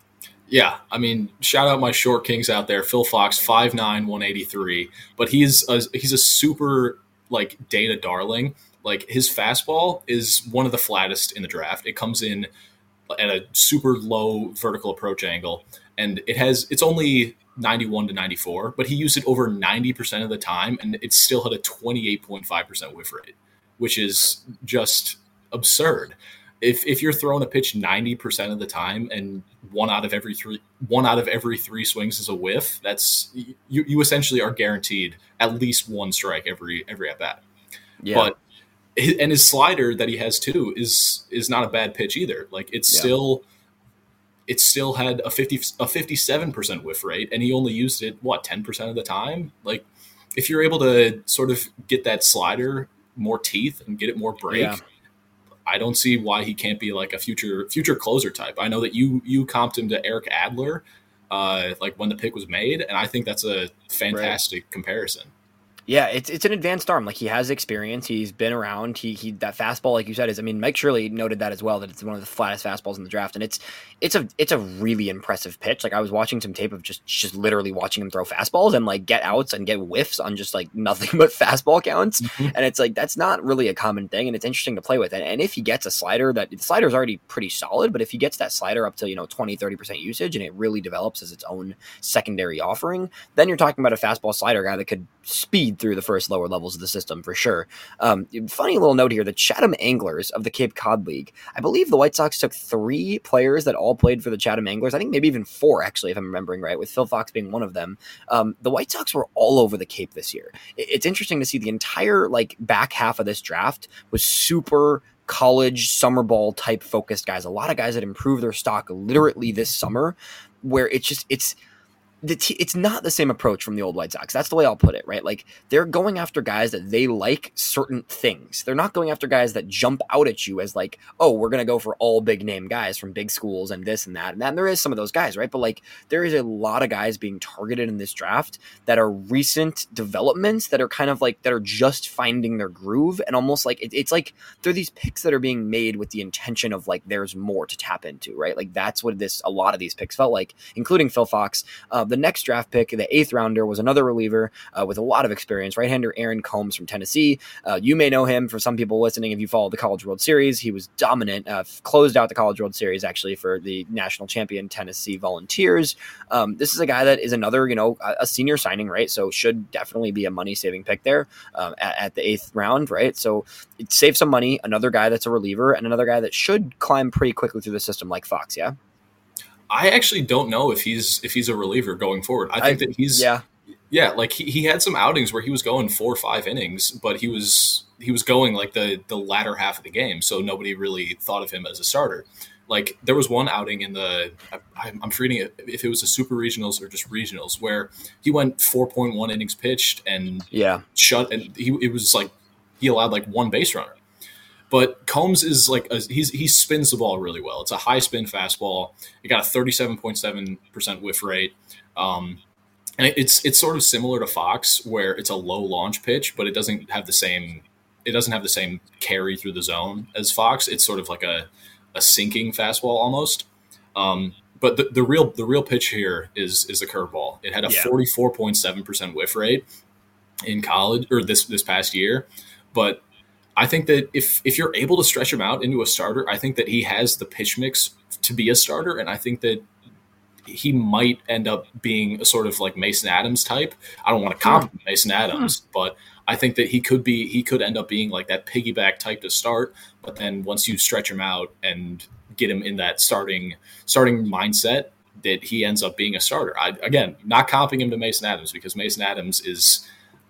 Yeah, I mean, shout out my short kings out there. Phil Fox, five nine, one eighty-three, but he's a, he's a super, like, data darling. Like his fastball is one of the flattest in the draft. It comes in at a super low vertical approach angle, and it has it's only ninety-one to ninety-four, but he used it over ninety percent of the time, and it still had a twenty-eight point five percent whiff rate, which is just absurd. If if you're throwing a pitch ninety percent of the time and one out of every three one out of every three swings is a whiff, that's you you essentially are guaranteed at least one strike every every at bat. Yeah. But and his slider that he has too is is not a bad pitch either. Like it's yeah. still, it still had a fifty a fifty seven percent whiff rate, and he only used it what ten percent of the time. Like if you're able to sort of get that slider more teeth and get it more break, yeah. I don't see why he can't be like a future future closer type. I know that you you comped him to Eric Adler, uh, like when the pick was made, and I think that's a fantastic right. comparison. Yeah, it's it's an advanced arm. Like, he has experience. He's been around. He he that fastball, like you said, is. I mean, Mike Shirley noted that as well, that it's one of the flattest fastballs in the draft, and it's it's a it's a really impressive pitch. Like, I was watching some tape of just just literally watching him throw fastballs and like get outs and get whiffs on just like nothing but fastball counts, mm-hmm. and it's like that's not really a common thing, and it's interesting to play with. And, and if he gets a slider, that the slider is already pretty solid, but if he gets that slider up to you know twenty, thirty percent usage and it really develops as its own secondary offering, then you're talking about a fastball slider guy that could speed through the first lower levels of the system for sure. Um, funny little note here, the Chatham Anglers of the Cape Cod League, I believe the White Sox took three players that all played for the Chatham Anglers. I think maybe even four, actually, if I'm remembering right, with Phil Fox being one of them. Um, the White Sox were all over the Cape this year. It's interesting to see the entire like back half of this draft was super college summer ball type focused guys. A lot of guys that improved their stock literally this summer, where it's just, it's, The t- it's not the same approach from the old White Sox. That's the way I'll put it, right? Like, they're going after guys that they like certain things. They're not going after guys that jump out at you as like, oh, we're going to go for all big name guys from big schools and this and that. And, that. and there is some of those guys, right? But like, there is a lot of guys being targeted in this draft that are recent developments that are kind of like, that are just finding their groove. And almost like, it, it's like, they're these picks that are being made with the intention of like, there's more to tap into, right? Like, that's what this, a lot of these picks felt like, including Phil Fox. Uh, the next draft pick, the eighth rounder, was another reliever uh, with a lot of experience, right-hander Aaron Combs from Tennessee. Uh, you may know him, for some people listening, if you follow the College World Series. He was dominant, uh, closed out the College World Series actually for the national champion Tennessee Volunteers. Um, this is a guy that is another, you know, a, a senior signing, right? So should definitely be a money-saving pick there um, at, at the eighth round, right? So it saves some money, another guy that's a reliever, and another guy that should climb pretty quickly through the system like Fox, yeah? I actually don't know if he's if he's a reliever going forward. I think I, that he's yeah yeah like he, he had some outings where he was going four or five innings, but he was he was going like the the latter half of the game, so nobody really thought of him as a starter. Like, there was one outing in the I, I'm forgetting if it was the Super Regionals or just Regionals where he went four point one innings pitched and yeah shut and he it was like he allowed like one base runner. But Combs is like a, he's he spins the ball really well. It's a high spin fastball. It got a thirty-seven point seven percent whiff rate, um, and it, it's it's sort of similar to Fox, where it's a low launch pitch, but it doesn't have the same it doesn't have the same carry through the zone as Fox. It's sort of like a a sinking fastball almost. Um, but the, the real the real pitch here is is the curveball. It had a forty-four point seven percent whiff rate in college or this this past year, but I think that if if you're able to stretch him out into a starter, I think that he has the pitch mix to be a starter, and I think that he might end up being a sort of like Mason Adams type. I don't want to comp Mason Adams, but I think that he could be he could end up being like that piggyback type to start, but then once you stretch him out and get him in that starting starting mindset, that he ends up being a starter. I, again, not comping him to Mason Adams, because Mason Adams is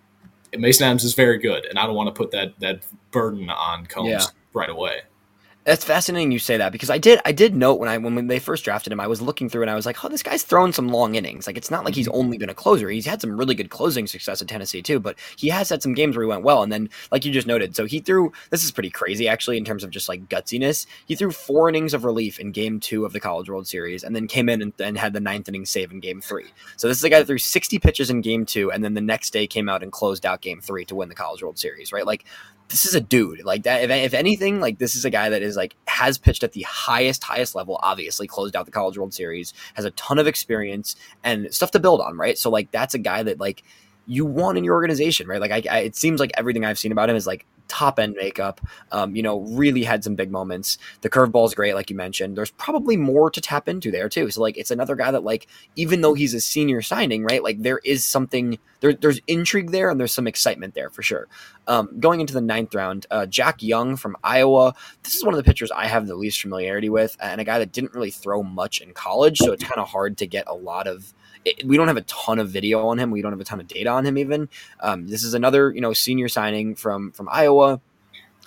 Mason Adams is very good, and I don't want to put that that burden on Combs yeah. right away. That's fascinating you say that, because I did I did note when I when they first drafted him, I was looking through and I was like, oh, this guy's throwing some long innings. Like, it's not like he's only been a closer. He's had some really good closing success at Tennessee too, but he has had some games where he went well. And then, like you just noted, so he threw, this is pretty crazy actually in terms of just like gutsiness. He threw four innings of relief in game two of the College World Series, and then came in and, and had the ninth inning save in game three. So this is a guy that threw sixty pitches in game two, and then the next day came out and closed out game three to win the College World Series, right? Like, this is a dude like that. If, if anything, like, this is a guy that is like, has pitched at the highest, highest level, obviously closed out the College World Series, has a ton of experience and stuff to build on. Right. So like, that's a guy that like you want in your organization, right? Like, I, I it seems like everything I've seen about him is like top end makeup, um, you know, really had some big moments. The curveball is great. Like you mentioned, there's probably more to tap into there too. So like, it's another guy that like, even though he's a senior signing, right? Like, there is something there, there's intrigue there and there's some excitement there for sure. Um, going into the ninth round, uh, Jack Young from Iowa. This is one of the pitchers I have the least familiarity with, and a guy that didn't really throw much in college. So it's kind of hard to get a lot of, it, we don't have a ton of video on him. We don't have a ton of data on him even. Um, this is another, you know, senior signing from, from Iowa.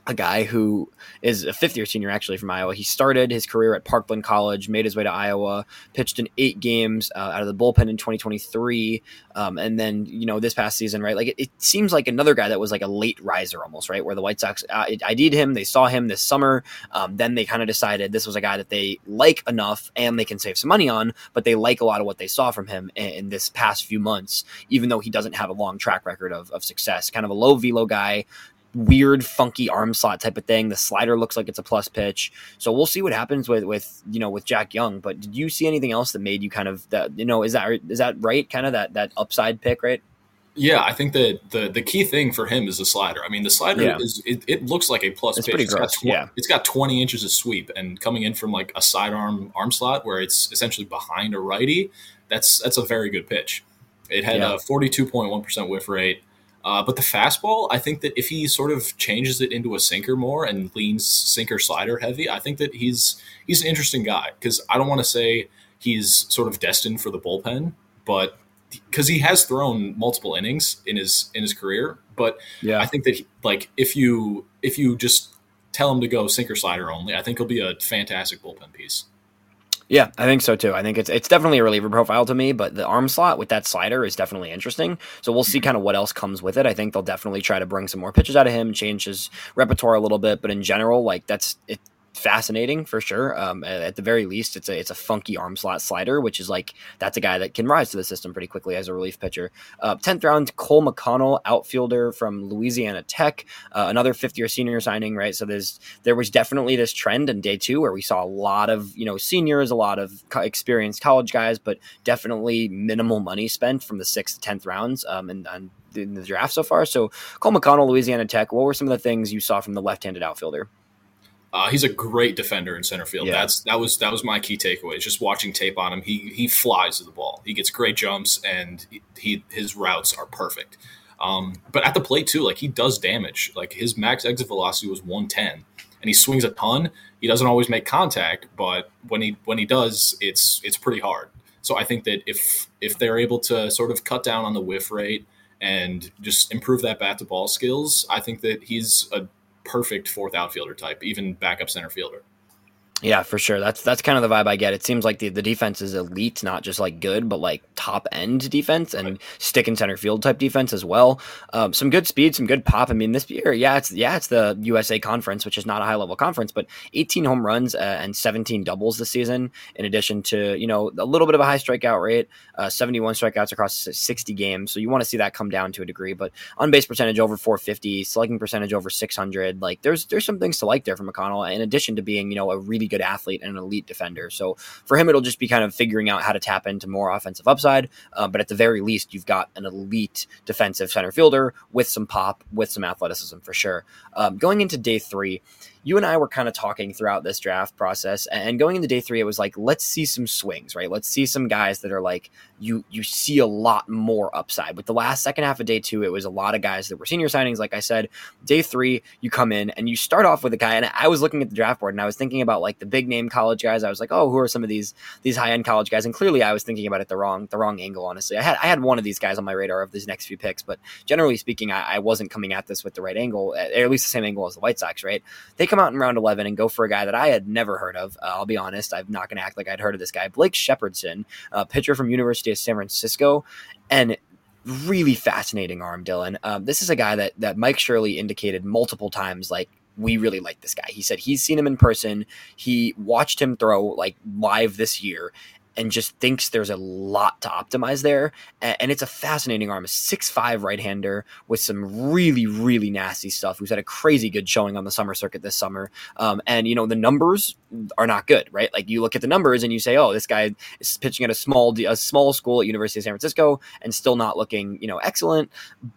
a guy who is a fifth year senior actually from Iowa. He started his career at Parkland College, made his way to Iowa, pitched in eight games uh, out of the bullpen in twenty twenty-three. Um, and then, you know, this past season, right? Like it, it seems like another guy that was like a late riser almost, right? Where the White Sox uh, I D'd him, they saw him this summer. Um, then they kind of decided this was a guy that they like enough and they can save some money on, but they like a lot of what they saw from him in, in this past few months, even though he doesn't have a long track record of, of success. Kind of a low velo guy, weird, funky arm slot type of thing. The slider looks like it's a plus pitch. So we'll see what happens with, with, you know, with Jack Young, but did you see anything else that made you kind of that, you know, is that, is that right? Kind of that, that upside pick, right? Yeah, I think that the the key thing for him is the slider. I mean, the slider Yeah. is it, it looks like a plus It's pitch. pretty It's got, gross, tw- yeah. it's got twenty inches of sweep, and coming in from like a sidearm arm slot where it's essentially behind a righty, that's that's a very good pitch. It had Yeah. a forty-two point one percent whiff rate. Uh, but the fastball, I think that if he sort of changes it into a sinker more and leans sinker slider heavy, I think that he's he's an interesting guy, because I don't want to say he's sort of destined for the bullpen, but because he has thrown multiple innings in his in his career. But Yeah. I think that he, like if you if you just tell him to go sinker slider only, I think he'll be a fantastic bullpen piece. Yeah, I think so too. I think it's it's definitely a reliever profile to me, but the arm slot with that slider is definitely interesting. So we'll see kind of what else comes with it. I think they'll definitely try to bring some more pitches out of him, change his repertoire a little bit, but in general, like that's it. Fascinating for sure. Um, at the very least, it's a it's a funky arm slot slider, which is like that's a guy that can rise to the system pretty quickly as a relief pitcher. Uh, tenth round, Cole McConnell, outfielder from Louisiana Tech, uh, another fifth year senior signing, right? So there's there was definitely this trend in day two where we saw a lot of you know seniors, a lot of co- experienced college guys, but definitely minimal money spent from the sixth to tenth rounds. Um, and, and in the draft so far. So Cole McConnell, Louisiana Tech. What were some of the things you saw from the left-handed outfielder? Uh, he's a great defender in center field. Yeah. That's that was that was my key takeaway. Just watching tape on him, he he flies to the ball. He gets great jumps, and he, he his routes are perfect. Um, but at the plate too, like he does damage. Like his max exit velocity was one ten, and he swings a ton. He doesn't always make contact, but when he when he does, it's it's pretty hard. So I think that if if they're able to sort of cut down on the whiff rate and just improve that bat to ball skills, I think that he's a perfect fourth outfielder type, even backup center fielder. Yeah, for sure. That's that's kind of the vibe I get. It seems like the, the defense is elite, not just like good, but like top end defense and right. stick in center field type defense as well. Um, some good speed, some good pop. I mean, this year, yeah, it's yeah, it's the U S A Conference, which is not a high level conference, but eighteen home runs uh, and seventeen doubles this season. In addition to you know a little bit of a high strikeout rate, uh, seventy-one strikeouts across sixty games. So you want to see that come down to a degree. But on base percentage over four fifty, slugging percentage over six hundred. Like there's there's some things to like there from McConnell. In addition to being you know a really good athlete and an elite defender. So for him, it'll just be kind of figuring out how to tap into more offensive upside. Uh, but at the very least, you've got an elite defensive center fielder with some pop, with some athleticism for sure. Um, going into day three, you and I were kind of talking throughout this draft process, and going into day three, it was like, let's see some swings, right? Let's see some guys that are like, you you see a lot more upside. With the last second half of day two, it was a lot of guys that were senior signings. Like I said, day three, you come in and you start off with a guy, and I was looking at the draft board and I was thinking about like the big name college guys. I was like, oh, who are some of these these high end college guys? And clearly I was thinking about it the wrong the wrong angle, honestly. I had I had one of these guys on my radar of these next few picks, but generally speaking, I, I wasn't coming at this with the right angle, or at least the same angle as the White Sox, right? They come out in round eleven and go for a guy that I had never heard of. Uh, I'll be honest. I'm not going to act like I'd heard of this guy. Blake Shepardson, a pitcher from University of San Francisco, and really fascinating arm, Dylan. Um, this is a guy that that Mike Shirley indicated multiple times, like, we really like this guy. He said he's seen him in person. He watched him throw like live this year and just thinks there's a lot to optimize there. And it's a fascinating arm, a six five right-hander with some really, really nasty stuff, who's had a crazy good showing on the summer circuit this summer. Um, and, you know, the numbers are not good, right? Like you look at the numbers and you say, oh, this guy is pitching at a small, a small school at University of San Francisco and still not looking, you know, excellent.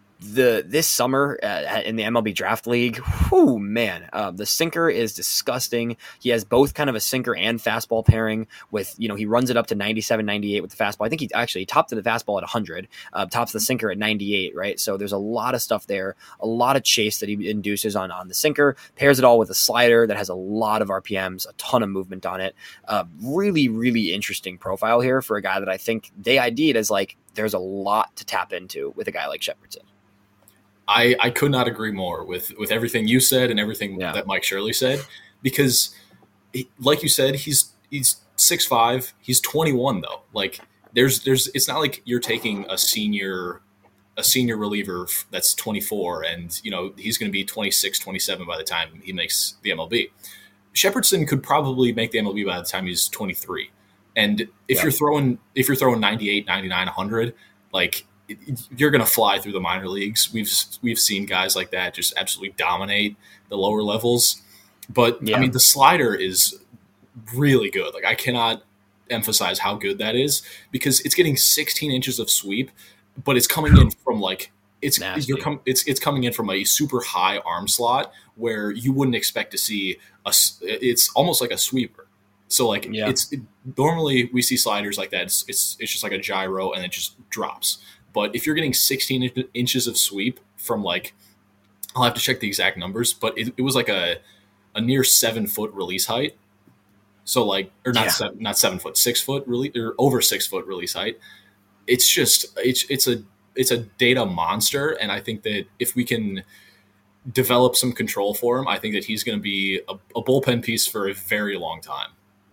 The this summer uh, in the M L B Draft League, whoo, man, uh, the sinker is disgusting. He has both kind of a sinker and fastball pairing with, you know, he runs it up to ninety-seven, ninety-eight with the fastball. I think he actually topped the fastball at one hundred, uh, tops the sinker at ninety-eight, right? So there's a lot of stuff there, a lot of chase that he induces on, on the sinker, pairs it all with a slider that has a lot of R P Ms, a ton of movement on it. Uh, really, really interesting profile here for a guy that I think they I D'd as like, there's a lot to tap into with a guy like Shepardson. I, I could not agree more with, with everything you said and everything Yeah. that Mike Shirley said, because he, like you said, he's he's six five, he's twenty-one though. Like there's there's it's not like you're taking a senior a senior reliever that's twenty-four and you know he's going to be twenty-six, twenty-seven by the time he makes the M L B. Shepherdson could probably make the M L B by the time he's twenty-three. And if Yeah. you're throwing if you're throwing ninety-eight, ninety-nine, one hundred, like you're going to fly through the minor leagues. We've we've seen guys like that just absolutely dominate the lower levels. But Yeah. I mean, the slider is really good. Like I cannot emphasize how good that is because it's getting sixteen inches of sweep, but it's coming in from like it's Nasty. you're com- it's it's coming in from a super high arm slot where you wouldn't expect to see a. It's almost like a sweeper. So like Yeah. it's it, normally we see sliders like that. It's, it's it's just like a gyro and it just drops. But if you're getting sixteen in- inches of sweep from like, I'll have to check the exact numbers, but it, it was like a a near seven foot release height. So like, or not Yeah. seven, not seven foot, six foot release, or over six foot release height. It's just it's it's a it's a data monster, and I think that if we can develop some control for him, I think that he's going to be a, a bullpen piece for a very long time.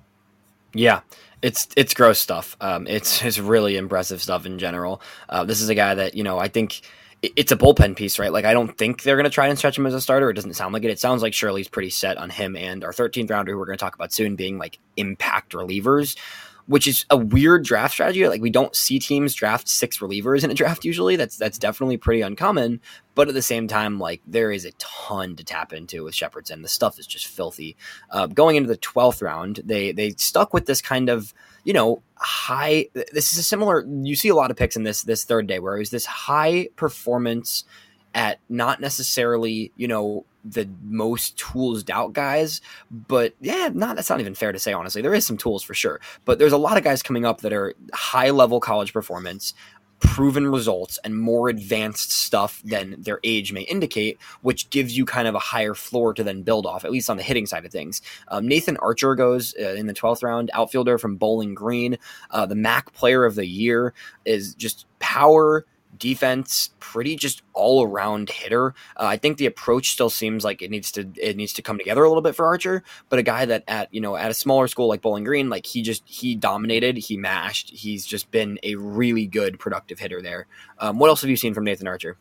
Yeah, it's it's gross stuff. Um, it's it's really impressive stuff in general. Uh, this is a guy that, you know, I think it, it's a bullpen piece, right? Like, I don't think they're going to try and stretch him as a starter. It doesn't sound like it. It sounds like Shirley's pretty set on him and our thirteenth rounder, who we're going to talk about soon, being like impact relievers, which is a weird draft strategy. Like, we don't see teams draft six relievers in a draft usually. That's that's definitely pretty uncommon. But at the same time, like, there is a ton to tap into with Shepherdson. The stuff is just filthy. Uh, going into the twelfth round, they they stuck with this kind of, you know, high. This is a similar. You see a lot of picks in this this third day where it was this high performance at not necessarily, you know, the most toolsed out guys, but yeah, not that's not even fair to say, honestly. There is some tools for sure, but there's a lot of guys coming up that are high level college performance, proven results, and more advanced stuff than their age may indicate, which gives you kind of a higher floor to then build off, at least on the hitting side of things. Um, Nathan Archer goes uh, in the twelfth round, outfielder from Bowling Green. Uh, the M A C player of the year, is just power, defense, pretty just all around hitter. Uh, I think the approach still seems like it needs to it needs to come together a little bit for Archer, but a guy that at you know at a smaller school like Bowling Green, like he just he dominated, he mashed. He's just been a really good productive hitter there. Um, what else have you seen from Nathan Archer?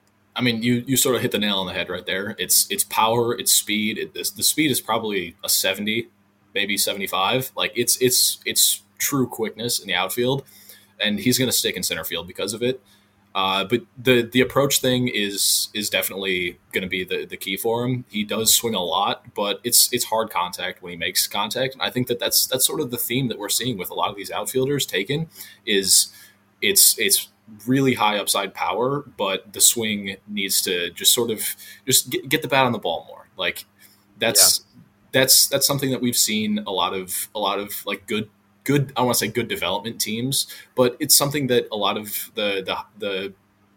I mean, you you sort of hit the nail on the head right there. It's it's power, it's speed. It, this, the speed is probably a seventy, maybe seventy-five. Like it's it's it's true quickness in the outfield, and he's going to stick in center field because of it. Uh, but the the approach thing is is definitely going to be the, the key for him. He does swing a lot, but it's it's hard contact when he makes contact. And I think that that's that's sort of the theme that we're seeing with a lot of these outfielders taken is it's it's really high upside power, but the swing needs to just sort of just get, get the bat on the ball more. Like that's yeah. that's that's something that we've seen a lot of a lot of like good. good, I want to say good development teams, but it's something that a lot of the, the, the,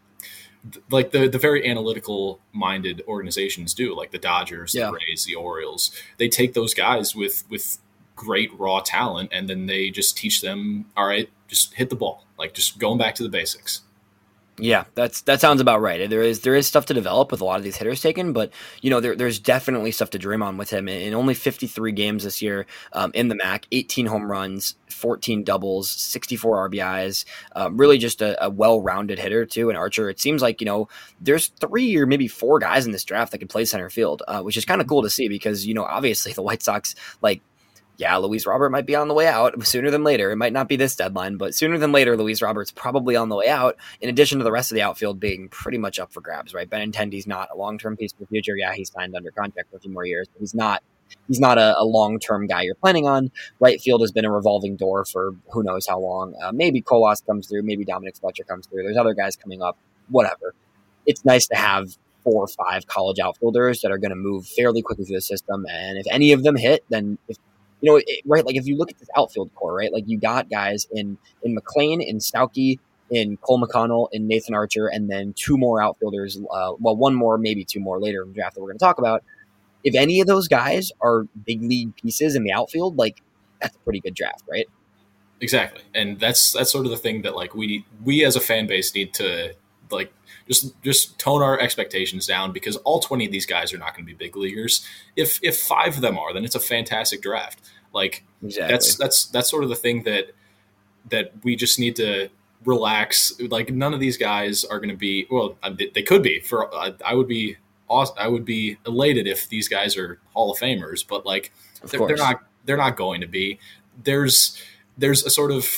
like the, the very analytical minded organizations do, like the Dodgers, yeah. the Rays, the Orioles. They take those guys with, with great raw talent, and then they just teach them, all right, just hit the ball, like just going back to the basics. Yeah, that's that sounds about right. There is there is stuff to develop with a lot of these hitters taken, but you know there, there's definitely stuff to dream on with him. In only fifty-three games this year um, in the M A C, eighteen home runs, fourteen doubles, sixty-four R B Is. Um, really just a, a well-rounded hitter too. And Archer, it seems like you know there's three or maybe four guys in this draft that can play center field, uh, which is kind of cool to see because you know obviously the White Sox like. Yeah, Luis Robert might be on the way out sooner than later. It might not be this deadline, but sooner than later, Luis Robert's probably on the way out, in addition to the rest of the outfield being pretty much up for grabs, right? Benintendi's not a long-term piece for the future. Yeah, he's signed under contract for a few more years, but he's not he's not a, a long-term guy you're planning on. Right field has been a revolving door for who knows how long. Uh, maybe Colas comes through, maybe Dominic Fletcher comes through. There's other guys coming up, whatever. It's nice to have four or five college outfielders that are going to move fairly quickly through the system, and if any of them hit, then if You know, it, right? Like if you look at this outfield core, right? Like you got guys in in McLean, in Stauke, in Cole McConnell, in Nathan Archer, and then two more outfielders. Uh, well, one more, maybe two more later in the draft that we're going to talk about. If any of those guys are big league pieces in the outfield, like that's a pretty good draft, right? Exactly, and that's that's sort of the thing that like we we as a fan base need to like just just tone our expectations down, because all twenty of these guys are not going to be big leaguers. If if five of them are, then it's a fantastic draft. Like exactly. that's that's that's sort of the thing that that we just need to relax. Like none of these guys are going to be, well, they could be. For I would be awesome, I would be elated if these guys are Hall of Famers, but like they're, they're not they're not going to be. There's there's a sort of,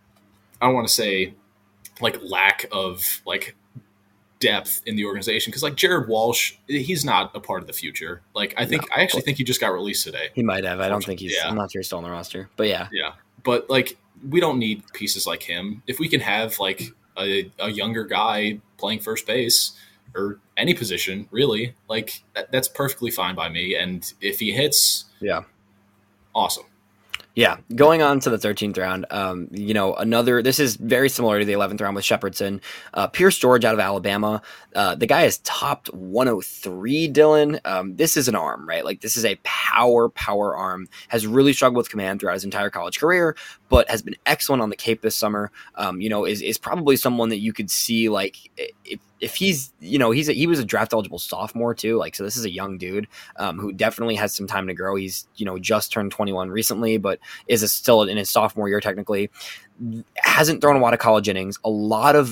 I don't want to say like lack of like depth in the organization, because like Jared Walsh, he's not a part of the future. Like I think no, I actually think he just got released today. He might have. I don't think he's. Yeah. I'm not sure he's still on the roster, but yeah, yeah. But like we don't need pieces like him. If we can have like a, a younger guy playing first base or any position, really, like that, that's perfectly fine by me. And if he hits, yeah, awesome. Yeah, going on to the thirteenth round, um, you know, another, this is very similar to the eleventh round with Shepherdson. Uh, Pierce George out of Alabama. Uh, the guy is topped one oh three, Dylan. Um, this is an arm, right? Like this is a power, power arm. Has really struggled with command throughout his entire college career, but has been excellent on the Cape this summer. Um, you know, is is probably someone that you could see like if if he's, you know, he's a, he was a draft eligible sophomore too. Like, so this is a young dude um, who definitely has some time to grow. He's, you know, just turned twenty-one recently, but is a, still in his sophomore year technically. Hasn't thrown a lot of college innings. A lot of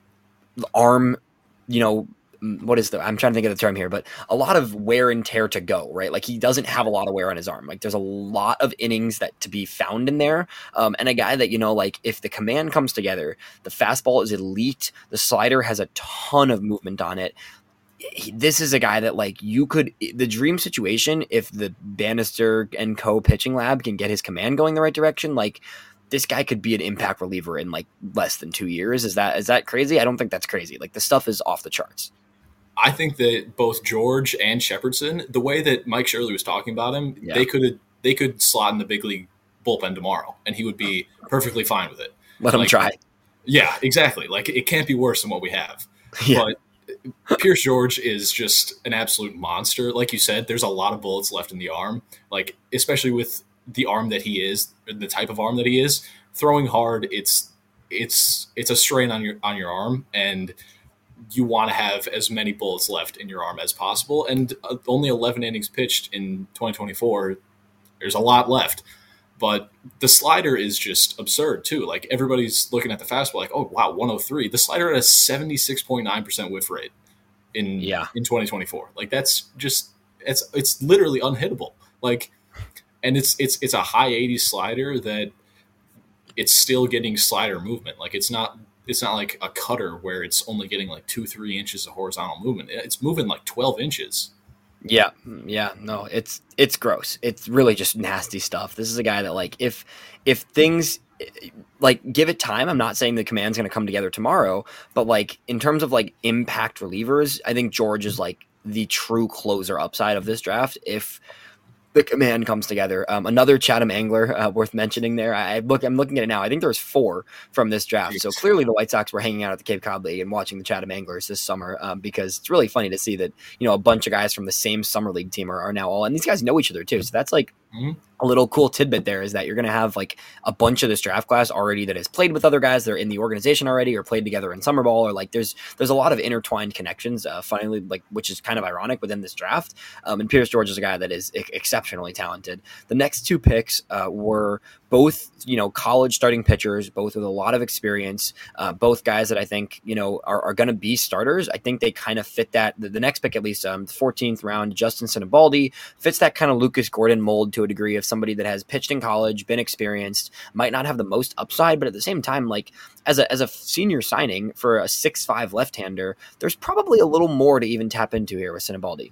arm, you know, what is the, I'm trying to think of the term here, but a lot of wear and tear to go, right? Like he doesn't have a lot of wear on his arm. Like there's a lot of innings that to be found in there. Um, and a guy that, you know, like if the command comes together, the fastball is elite. The slider has a ton of movement on it. He, this is a guy that like you could, the dream situation, if the Bannister and Co pitching lab can get his command going the right direction, like this guy could be an impact reliever in like less than two years. Is that, is that crazy? I don't think that's crazy. Like the stuff is off the charts. I think that both George and Shepherdson, the way that Mike Shirley was talking about him, yeah. they could they could slot in the big league bullpen tomorrow, and he would be perfectly fine with it. Let like, him try. Yeah, exactly. Like it can't be worse than what we have. Yeah. But Pierce George is just an absolute monster. Like you said, there's a lot of bullets left in the arm. Like especially with the arm that he is, the type of arm that he is, throwing hard. It's it's it's a strain on your on your arm, and you want to have as many bullets left in your arm as possible. And uh, only eleven innings pitched in twenty twenty-four. There's a lot left, but the slider is just absurd too. Like everybody's looking at the fastball like, oh wow, one oh three. The slider had a seventy-six point nine percent whiff rate in, yeah. in twenty twenty-four. Like that's just, it's, it's literally unhittable. Like, and it's, it's, it's a high eighties slider that it's still getting slider movement. Like it's not, It's not like a cutter where it's only getting like two, three inches of horizontal movement. It's moving like twelve inches. Yeah. Yeah. No, it's, it's gross. It's really just nasty stuff. This is a guy that like, if, if things like give it time, I'm not saying the command's going to come together tomorrow, but like in terms of like impact relievers, I think George is like the true closer upside of this draft. If the command comes together. Um, another Chatham angler uh, worth mentioning there. I look, I'm looking at it now. I think there's four from this draft. So clearly the White Sox were hanging out at the Cape Cod League and watching the Chatham anglers this summer um, because it's really funny to see that, you know, a bunch of guys from the same summer league team are, are now all, and these guys know each other too. So that's like mm-hmm. a little cool tidbit there is that you're going to have like a bunch of this draft class already that has played with other guys that are in the organization already or played together in summer ball, or like there's, there's a lot of intertwined connections, uh, finally, like, which is kind of ironic within this draft. Um, and Pierce George is a guy that is ex- exceptionally talented. The next two picks uh, were both, you know, college starting pitchers, both with a lot of experience, uh, both guys that I think, you know, are, are going to be starters. I think they kind of fit that. The, the next pick, at least, um, the fourteenth round, Justin Sinibaldi, fits that kind of Lucas Gordon mold to a degree of somebody that has pitched in college, been experienced, might not have the most upside, but at the same time, like as a as a senior signing for a six five left-hander, there's probably a little more to even tap into here with Sinibaldi.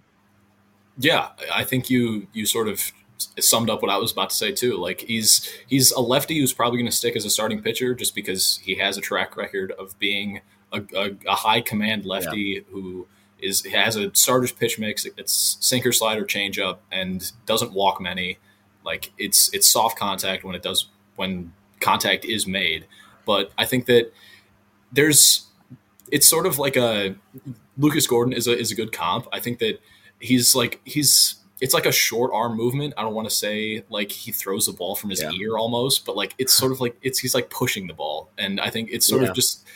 Yeah, I think you you sort of summed up what I was about to say too. Like he's he's a lefty who's probably going to stick as a starting pitcher just because he has a track record of being a, a, a high command lefty yeah. who is has a starter's pitch mix. It's sinker, slider, changeup, and doesn't walk many. Like it's it's soft contact when it does when contact is made. But I think that there's it's sort of like a Lucas Gordon is a is a good comp. I think that he's like he's. It's like a short arm movement. I don't want to say like he throws the ball from his yeah. ear almost, but like it's sort of like it's he's like pushing the ball. And I think it's sort yeah. of just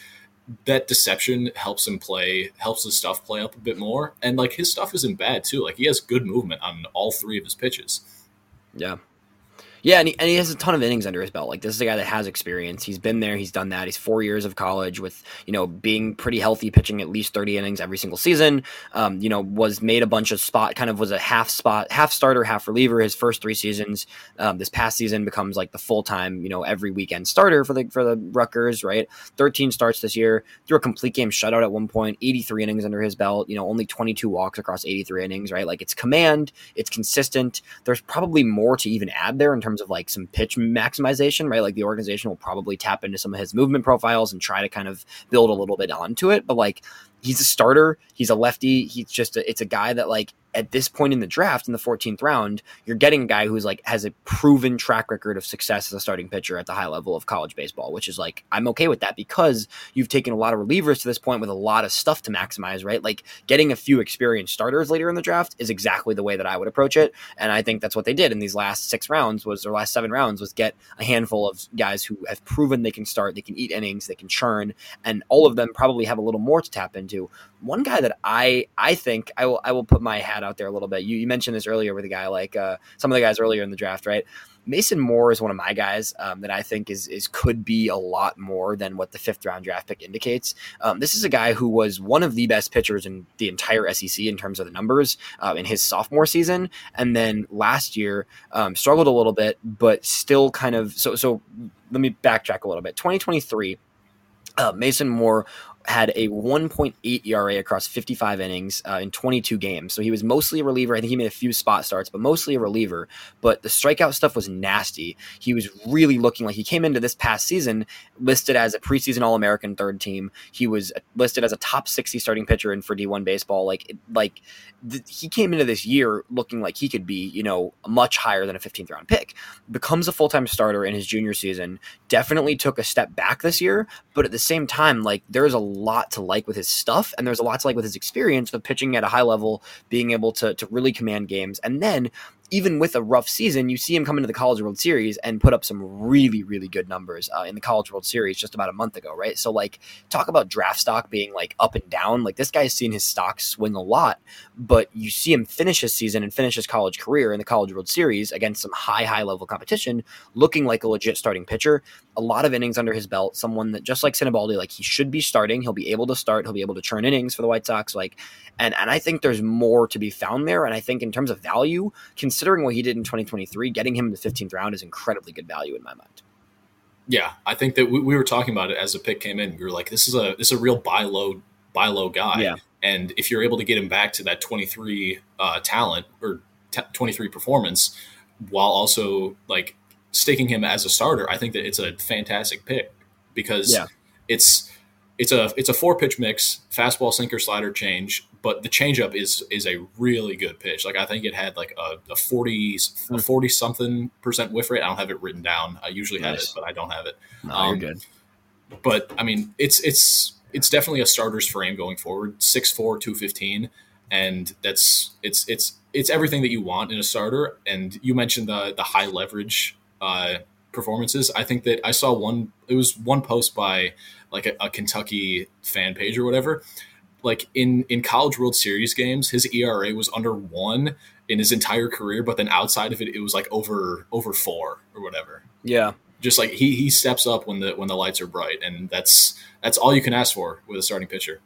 that deception helps him play, helps his stuff play up a bit more. And like his stuff isn't bad too. Like he has good movement on all three of his pitches. Yeah. Yeah, and he, and he has a ton of innings under his belt. Like, this is a guy that has experience. He's been there. He's done that. He's four years of college with, you know, being pretty healthy, pitching at least thirty innings every single season. Um, you know, was made a bunch of spot, kind of was a half spot, half starter, half reliever his first three seasons. Um, this past season becomes like the full-time, you know, every weekend starter for the for the Rutgers, right? thirteen starts this year. Threw a complete game shutout at one point, eighty-three innings under his belt, you know, only twenty-two walks across eighty-three innings, right? Like, it's command, it's consistent. There's probably more to even add there in terms of like some pitch maximization, right? Like the organization will probably tap into some of his movement profiles and try to kind of build a little bit onto it. But like, he's a starter. He's a lefty. He's just, a, it's a guy that like at this point in the draft in the fourteenth round, you're getting a guy who's like has a proven track record of success as a starting pitcher at the high level of college baseball, which is like, I'm okay with that because you've taken a lot of relievers to this point with a lot of stuff to maximize, right? Like getting a few experienced starters later in the draft is exactly the way that I would approach it. And I think that's what they did in these last six rounds was or last seven rounds was get a handful of guys who have proven they can start, they can eat innings, they can churn, and all of them probably have a little more to tap into. One guy that I I think I will I will put my hat out there a little bit. You, you mentioned this earlier with a guy like uh, some of the guys earlier in the draft, right? Mason Moore is one of my guys um, that I think is is could be a lot more than what the fifth round draft pick indicates. Um, this is a guy who was one of the best pitchers in the entire S E C in terms of the numbers uh, in his sophomore season, and then last year um, struggled a little bit, but still kind of. So so let me backtrack a little bit. twenty twenty-three, uh, Mason Moore had a one point eight E R A across fifty-five innings uh, in twenty-two games. So he was mostly a reliever. I think he made a few spot starts, but mostly a reliever. But the strikeout stuff was nasty. He was really looking like he came into this past season listed as a preseason All-American third team. He was listed as a top sixty starting pitcher in for D one baseball. Like, like th- he came into this year looking like he could be, you know, much higher than a fifteenth round pick. Becomes a full-time starter in his junior season. Definitely took a step back this year, but at the same time, like there's a lot to like with his stuff, and there's a lot to like with his experience of pitching at a high level, being able to to really command games. And then even with a rough season, you see him come into the College World Series and put up some really, really good numbers uh, in the College World Series just about a month ago, right? So, like, talk about draft stock being, like, up and down. Like, this guy's seen his stock swing a lot, but you see him finish his season and finish his college career in the College World Series against some high, high-level competition, looking like a legit starting pitcher. A lot of innings under his belt, someone that, just like Sinibaldi, like, he should be starting. He'll be able to start. He'll be able to churn innings for the White Sox. Like, and, and I think there's more to be found there, and I think in terms of value, considering what he did in twenty twenty-three, getting him in the fifteenth round is incredibly good value in my mind. Yeah, I think that we, we were talking about it as the pick came in. We were like, this is a this is a real buy low buy low guy. Yeah. And if you're able to get him back to that twenty-three uh, talent or t- twenty-three performance while also like staking him as a starter, I think that it's a fantastic pick because yeah. it's it's a it's a four pitch mix, fastball, sinker, slider, change. But the changeup is is a really good pitch. Like I think it had like a, a forty a forty something percent whiff rate. I don't have it written down. I usually nice. have it, but I don't have it. No, um, you're good. But I mean, it's it's it's definitely a starter's frame going forward. six four, two fifteen, and that's it's it's it's everything that you want in a starter. And you mentioned the the high leverage uh, performances. I think that I saw one. It was one post by like a, a Kentucky fan page or whatever. Like in, in College World Series games, his E R A was under one in his entire career, but then outside of it, it was like over over four or whatever. Yeah, just like he he steps up when the when the lights are bright, and that's that's all you can ask for with a starting pitcher.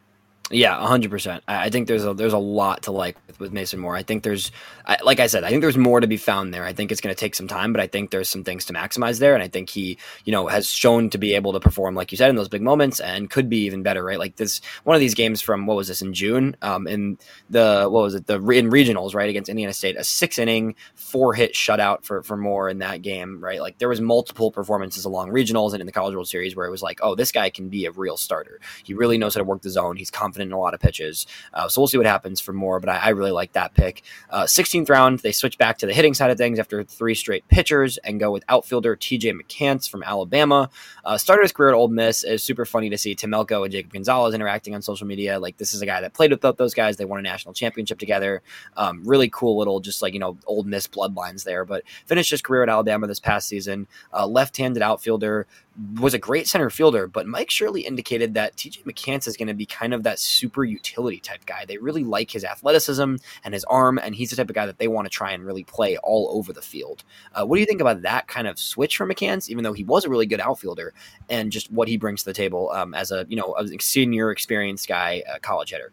Yeah, one hundred percent. I think there's a there's a lot to like with, with Mason Moore. I think there's, I, like I said, I think there's more to be found there. I think it's going to take some time, but I think there's some things to maximize there. And I think he, you know, has shown to be able to perform, like you said, in those big moments and could be even better, right? Like this, one of these games from, what was this, in June? Um, in the, what was it, the in regionals, right, against Indiana State, a six inning, four hit shutout for, for Moore in that game, right? Like there was multiple performances along regionals and in the College World Series where it was like, oh, this guy can be a real starter. He really knows how to work the zone. He's confident in a lot of pitches. Uh, so we'll see what happens for Moore, but I, I really like that pick. Uh, sixteenth round, they switch back to the hitting side of things after three straight pitchers and go with outfielder T J McCants from Alabama. Uh, started his career at Ole Miss. It's super funny to see Tim Elko and Jacob Gonzalez interacting on social media. Like this is a guy that played with both those guys. They won a national championship together. Um, really cool little, just like, you know, Ole Miss bloodlines there, but finished his career at Alabama this past season. Uh, left-handed outfielder, was a great center fielder, but Mike Shirley indicated that T J McCants is going to be kind of that super utility type guy. They really like his athleticism and his arm, and he's the type of guy that they want to try and really play all over the field. Uh, what do you think about that kind of switch for McCants, even though he was a really good outfielder, and just what he brings to the table um, as a, you know, a senior experienced guy, uh, college hitter?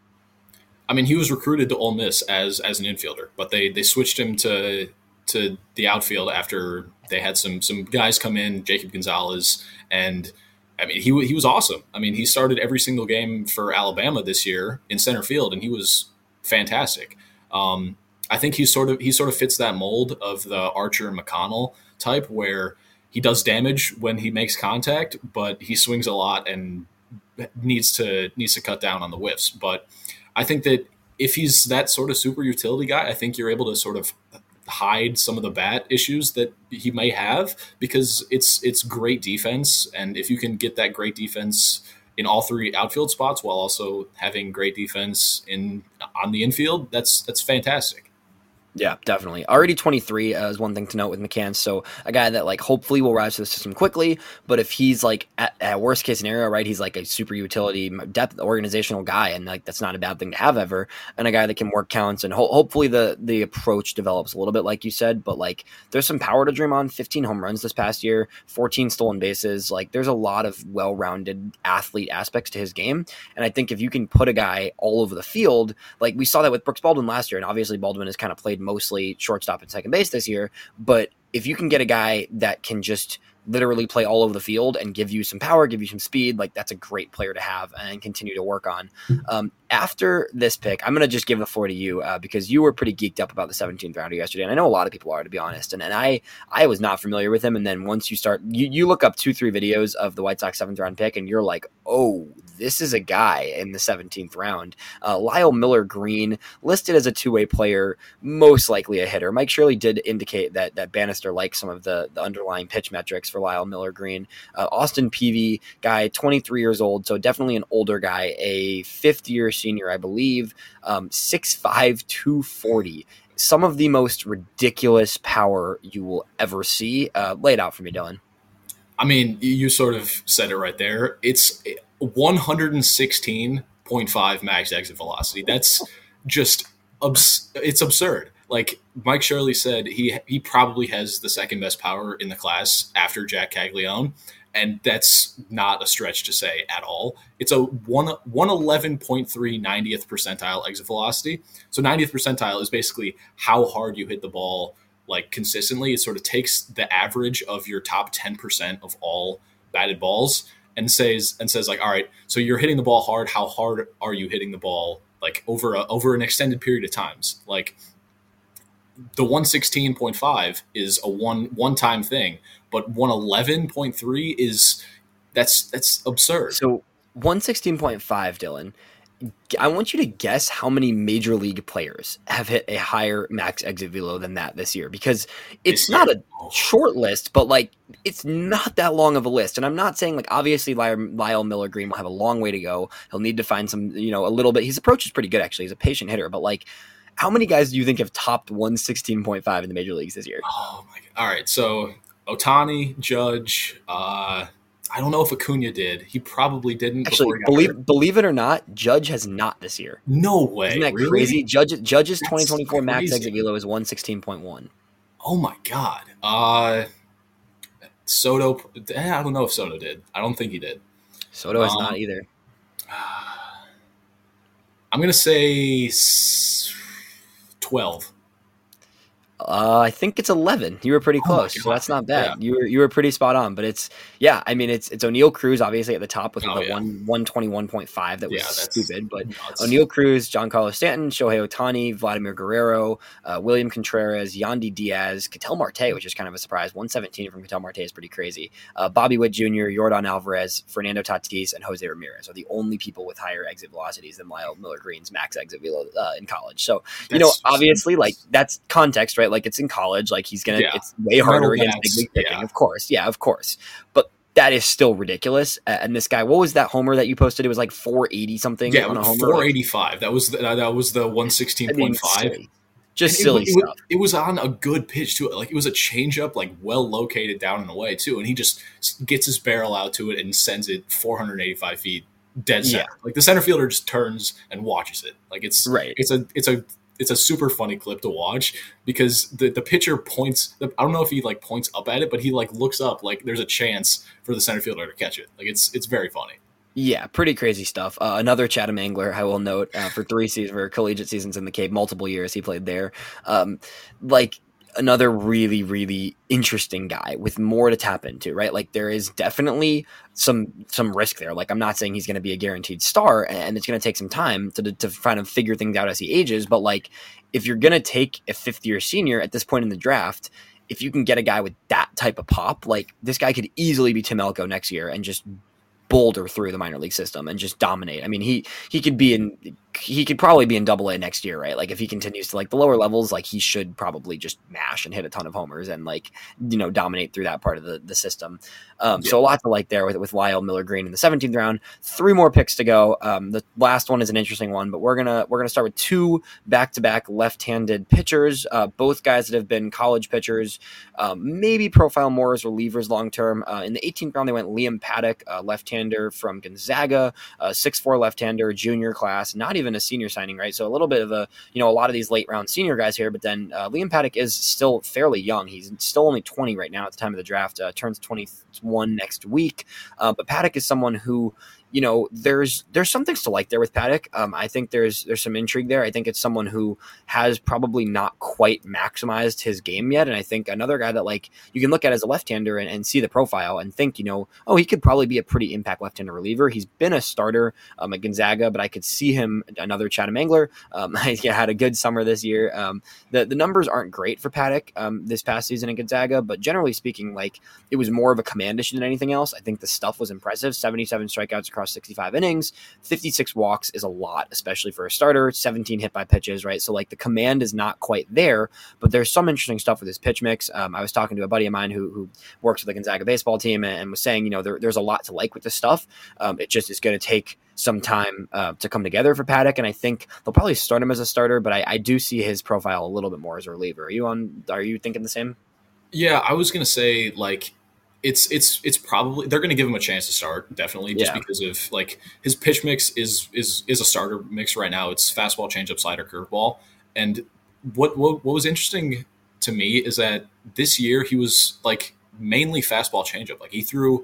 I mean, he was recruited to Ole Miss as as an infielder, but they they switched him to to the outfield after they had some some guys come in, Jacob Gonzalez, and I mean, he he was awesome. I mean, he started every single game for Alabama this year in center field, and he was fantastic. Um, I think he sort of he sort of fits that mold of the Archer McConnell type, where he does damage when he makes contact, but he swings a lot and needs to needs to cut down on the whiffs. But I think that if he's that sort of super utility guy, I think you're able to sort of hide some of the bat issues that he may have, because it's it's great defense. And if you can get that great defense in all three outfield spots while also having great defense in on the infield, that's that's fantastic. Yeah, definitely. Already twenty-three uh, is one thing to note with McCants. So a guy that like hopefully will rise to the system quickly, but if he's like at, at worst case scenario, right, he's like a super utility depth organizational guy, and like that's not a bad thing to have ever. And a guy that can work counts, and ho- hopefully the the approach develops a little bit, like you said. But like there's some power to dream on. fifteen home runs this past year, fourteen stolen bases. Like there's a lot of well-rounded athlete aspects to his game, and I think if you can put a guy all over the field, like we saw that with Brooks Baldwin last year, and obviously Baldwin has kind of played mostly shortstop and second base this year, but if you can get a guy that can just literally play all over the field and give you some power, give you some speed, like that's a great player to have and continue to work on. Um, after this pick, I'm going to just give the floor to you uh, because you were pretty geeked up about the seventeenth rounder yesterday. And I know a lot of people are, to be honest. And, and I, I was not familiar with him. And then once you start, you, you look up two, three videos of the White Sox seventh round pick and you're like, oh, this is a guy in the seventeenth round. Uh, Lyle Miller Green, listed as a two-way player, most likely a hitter. Mike Shirley did indicate that that Bannister likes some of the, the underlying pitch metrics for Lyle Miller Green. Uh, Austin Peavy, guy, twenty-three years old, so definitely an older guy, a fifth-year senior, I believe, um, six five, two forty. Some of the most ridiculous power you will ever see. Uh, lay it out for me, Dylan. I mean, you sort of said it right there. It's one sixteen point five max exit velocity. That's just abs- it's absurd. Like Mike Shirley said, he he probably has the second best power in the class after Jack Caglione, and that's not a stretch to say at all. It's a one eleven point three ninetieth percentile exit velocity. So ninetieth percentile is basically how hard you hit the ball, like consistently. It sort of takes the average of your top ten percent of all batted balls and says and says like, all right, so you're hitting the ball hard. How hard are you hitting the ball like over a, over an extended period of times? Like the one sixteen point five is a one one time thing, but one eleven point three is that's that's absurd. So one sixteen point five, Dylan, I want you to guess how many major league players have hit a higher max exit velo than that this year, because it's not a short list, but like it's not that long of a list. And I'm not saying like obviously Lyle, Lyle Miller Green will have a long way to go. He'll need to find some, you know, a little bit. His approach is pretty good actually. He's a patient hitter, but like how many guys do you think have topped one sixteen point five in the major leagues this year? Oh my God. All right, so Ohtani, Judge, uh I don't know if Acuna did. He probably didn't. Actually, believe hurt. believe it or not, Judge has not this year. No way. Isn't that really? crazy? Judge Judge's That's twenty twenty-four crazy. Max exit velo is one sixteen point one. Oh my God. Uh, Soto. Eh, I don't know if Soto did. I don't think he did. Soto has um, not either. I'm gonna say twelve. Uh, I think it's eleven. You were pretty close, oh so that's not bad. Yeah. You were you were pretty spot on. But it's yeah, I mean it's it's O'Neal Cruz obviously at the top with oh, the yeah. one one twenty one point five. That was yeah, stupid. But nuts. O'Neal Cruz, Giancarlo Stanton, Shohei Ohtani, Vladimir Guerrero, uh, William Contreras, Yandy Diaz, Ketel Marte, which is kind of a surprise. one seventeen from Ketel Marte is pretty crazy. Uh, Bobby Witt Junior, Yordan Alvarez, Fernando Tatis, and Jose Ramirez are the only people with higher exit velocities than Lyle Miller Green's max exit velo uh, in college. So that's, you know, obviously, like that's context, right? Like it's in college, like he's gonna yeah. it's way harder against big league pitching, yeah. of course yeah of course but that is still ridiculous. And this guy, what was that homer that you posted? It was like four eighty something yeah on a homer, four eighty-five. That was the, that was the one sixteen point five. I mean, just it, silly it, stuff. It was on a good pitch too. Like it was a changeup, like well located down and away too, and he just gets his barrel out to it and sends it four hundred eighty-five feet dead center. Yeah. Like the center fielder just turns and watches it. Like it's right. It's a it's a it's a super funny clip to watch because the, the pitcher points. I don't know if he like points up at it, but he like looks up like there's a chance for the center fielder to catch it. Like it's it's very funny. Yeah, pretty crazy stuff. Uh, another Chatham angler, I will note, uh, for three seasons, for collegiate seasons in the Cape, multiple years he played there. Um, like another really, really interesting guy with more to tap into, right? Like there is definitely some some risk there. Like I'm not saying he's going to be a guaranteed star, and it's going to take some time to to kind of figure things out as he ages. But like if you're going to take a fifth year senior at this point in the draft, if you can get a guy with that type of pop, like this guy could easily be Tim Elko next year and just boulder through the minor league system and just dominate. I mean, he he could be in he could probably be in double A next year, right? Like if he continues to like the lower levels, like he should probably just mash and hit a ton of homers and like, you know, dominate through that part of the, the system. Um, yeah. So a lot to like there with, with Lyle Miller Green in the seventeenth round, three more picks to go. Um, the last one is an interesting one, but we're going to, we're going to start with two back-to-back left-handed pitchers, uh, both guys that have been college pitchers, um, maybe profile more as relievers long-term. Uh, in the eighteenth round, they went Liam Paddock, uh, left-hander from Gonzaga, uh, six four left-hander, junior class, not even a senior signing, right? So a little bit of a, you know, a lot of these late round senior guys here, but then uh, Liam Paddock is still fairly young. He's still only twenty right now at the time of the draft, uh, turns twenty-one next week. Uh, but Paddock is someone who, you know, there's there's some things to like there with Paddock. Um, I think there's there's some intrigue there. I think it's someone who has probably not quite maximized his game yet. And I think another guy that like you can look at as a left-hander and, and see the profile and think, you know, oh, he could probably be a pretty impact left-hander reliever. He's been a starter um, at Gonzaga, but I could see him, another Chatham angler. Um, I yeah, had a good summer this year. Um, the, the numbers aren't great for Paddock um, this past season in Gonzaga, but generally speaking, like it was more of a command issue than anything else. I think the stuff was impressive. seventy-seven strikeouts across sixty-five innings, fifty-six walks is a lot, especially for a starter, seventeen hit by pitches, right? So like the command is not quite there, but there's some interesting stuff with his pitch mix. Um, I was talking to a buddy of mine who, who works with the Gonzaga baseball team and, and was saying, you know, there, there's a lot to like with this stuff. Um, it just is going to take some time uh, to come together for Paddock. And I think they'll probably start him as a starter, but I, I do see his profile a little bit more as a reliever. Are you on, are you thinking the same? Yeah, I was going to say like, It's it's it's probably they're going to give him a chance to start, definitely, just yeah. because of like his pitch mix is is is a starter mix right now. It's fastball, changeup, slider, curveball. And what, what what was interesting to me is that this year he was like mainly fastball, changeup. Like he threw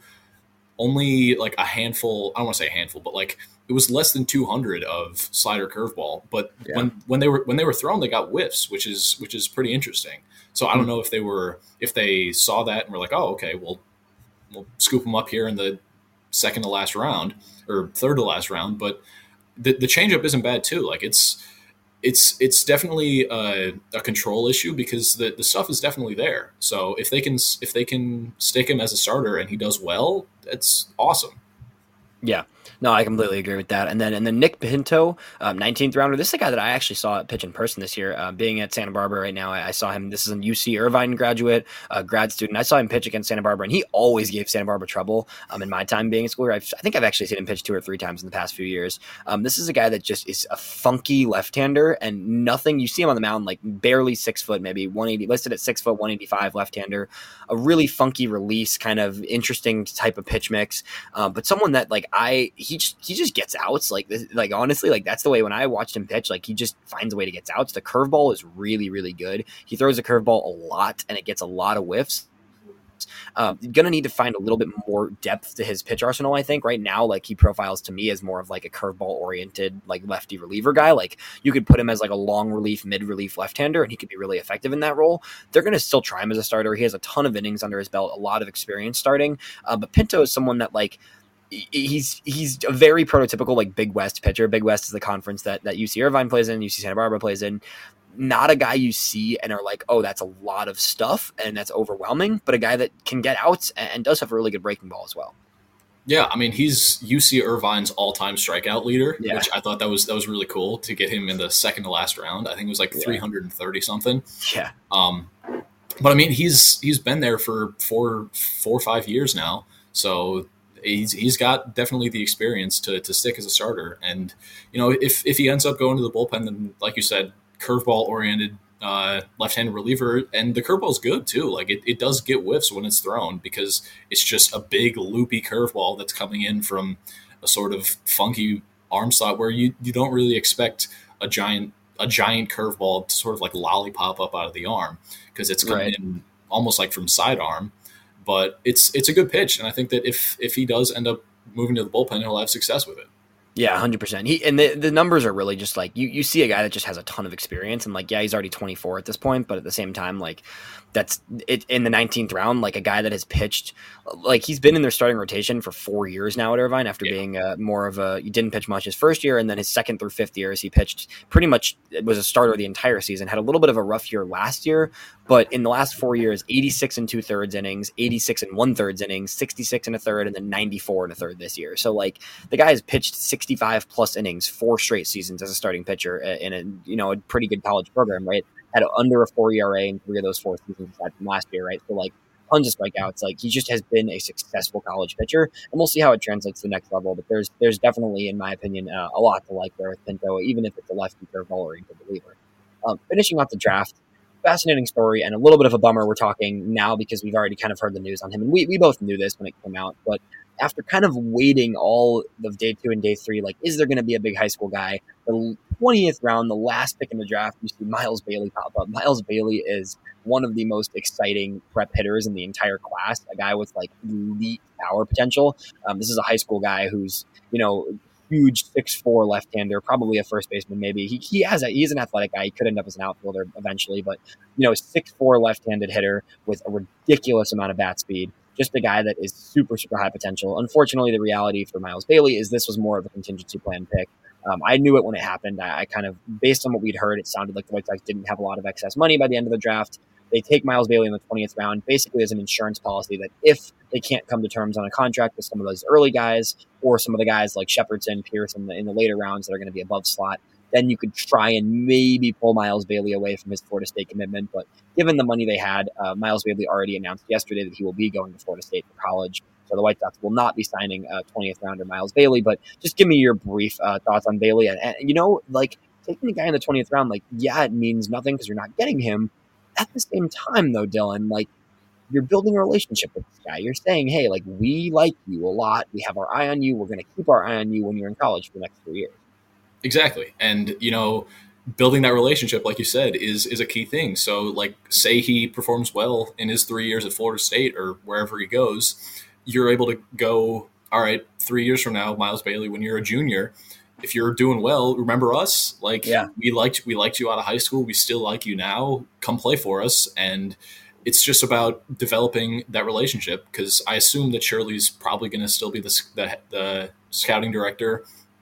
only like a handful. I don't want to say a handful, but like it was less than two hundred of slider, curveball. But yeah. when when they were when they were thrown, they got whiffs, which is which is pretty interesting. So I don't know if they were if they saw that and were like, oh, okay, well. We'll scoop them up here in the second to last round or third to last round. But the, the changeup isn't bad too. Like it's, it's, it's definitely a, a control issue because the, the stuff is definitely there. So if they can, if they can stick him as a starter and he does well, that's awesome. Yeah. No, I completely agree with that. And then and then Nick Pinto, um, nineteenth rounder. This is a guy that I actually saw pitch in person this year. Uh, being at Santa Barbara right now, I, I saw him. This is a U C Irvine graduate, uh, grad student. I saw him pitch against Santa Barbara, and he always gave Santa Barbara trouble. Um, in my time being a schooler, I've, I think I've actually seen him pitch two or three times in the past few years. Um, this is a guy that just is a funky left-hander, and nothing. You see him on the mound, like barely six foot, maybe one eighty, listed at six foot, one eighty-five left-hander. A really funky release, kind of interesting type of pitch mix. Um, but someone that like I he just, he just gets outs like this, like honestly, like that's the way when I watched him pitch, like he just finds a way to get outs. The curveball is really, really good. He throws a curveball a lot and it gets a lot of whiffs. Um, gonna need to find a little bit more depth to his pitch arsenal. I think right now, like he profiles to me as more of like a curveball oriented, like lefty reliever guy. Like you could put him as like a long relief, mid relief left-hander, and he could be really effective in that role. They're gonna still try him as a starter. He has a ton of innings under his belt, a lot of experience starting. Uh, but Pinto is someone that like. He's he's a very prototypical like Big West pitcher. Big West is the conference that, that U C Irvine plays in, U C Santa Barbara plays in. Not a guy you see and are like, oh, that's a lot of stuff and that's overwhelming, but a guy that can get outs and does have a really good breaking ball as well. Yeah, I mean, he's U C Irvine's all-time strikeout leader, yeah. which I thought that was that was really cool to get him in the second to last round. I think it was like yeah. three hundred thirty something. Yeah. Um, but I mean, he's he's been there for four four or five years now, so. He's he's got definitely the experience to to stick as a starter, and you know if if he ends up going to the bullpen, then like you said, curveball oriented uh, left-handed reliever, and the curveball's good too. Like it, it does get whiffs when it's thrown because it's just a big loopy curveball that's coming in from a sort of funky arm slot where you, you don't really expect a giant a giant curveball to sort of like lollipop up out of the arm because it's coming right. in almost like from sidearm. But it's it's a good pitch, and I think that if if he does end up moving to the bullpen, he'll have success with it. Yeah, one hundred percent. He and the, the numbers are really just like you, you see a guy that just has a ton of experience and like yeah, he's already twenty-four at this point, but at the same time like that's it in the nineteenth round, like a guy that has pitched like he's been in their starting rotation for four years now at Irvine after yeah. being uh, more of a he didn't pitch much his first year, and then his second through fifth years he pitched pretty much was a starter the entire season. Had a little bit of a rough year last year, but in the last four years, eighty-six and two thirds innings, eighty-six and one thirds innings, sixty-six and a third, and then ninety-four and a third this year. So like the guy has pitched sixty-five plus innings four straight seasons as a starting pitcher in a you know a pretty good college program, right? Had under a four E R A in three of those four seasons aside from last year, right? So like tons of strikeouts. Like he just has been a successful college pitcher, and we'll see how it translates to the next level. But there's there's definitely, in my opinion, uh, a lot to like there with Pinto, even if it's a lefty curveball oriented reliever. Um, finishing off the draft, fascinating story and a little bit of a bummer. We're talking now because we've already kind of heard the news on him, and we we both knew this when it came out, but after kind of waiting all of day two and day three, like, is there going to be a big high school guy? The twentieth round, the last pick in the draft, you see Miles Bailey pop up. Miles Bailey is one of the most exciting prep hitters in the entire class, a guy with, like, elite power potential. Um, this is a high school guy who's, you know, huge six foot four left-hander, probably a first baseman maybe. He he has a, he's an athletic guy. He could end up as an outfielder eventually, but, you know, six foot four left-handed hitter with a ridiculous amount of bat speed. Just a guy that is super, super high potential. Unfortunately, the reality for Miles Bailey is this was more of a contingency plan pick. Um, I knew it when it happened. I, I kind of, based on what we'd heard, it sounded like the White Sox didn't have a lot of excess money by the end of the draft. They take Miles Bailey in the twentieth round, basically as an insurance policy that if they can't come to terms on a contract with some of those early guys or some of the guys like Shepherdson, Pierce in the, in the later rounds that are going to be above slot, then you could try and maybe pull Miles Bailey away from his Florida State commitment. But given the money they had, uh, Miles Bailey already announced yesterday that he will be going to Florida State for college. So the White Sox will not be signing a twentieth rounder Miles Bailey. But just give me your brief uh, thoughts on Bailey. And, and, you know, like taking a guy in the twentieth round, like, yeah, it means nothing because you're not getting him. At the same time, though, Dylan, like, you're building a relationship with this guy. You're saying, hey, like, we like you a lot. We have our eye on you. We're going to keep our eye on you when you're in college for the next three years. Exactly. And, you know, building that relationship, like you said, is is a key thing. So, like, say he performs well in his three years at Florida State or wherever he goes, you're able to go, all right, three years from now, Miles Bailey, when you're a junior, if you're doing well, remember us. Like, yeah. we liked we liked you out of high school. We still like you now. Come play for us. And it's just about developing that relationship because I assume that Shirley's probably going to still be the, the the scouting director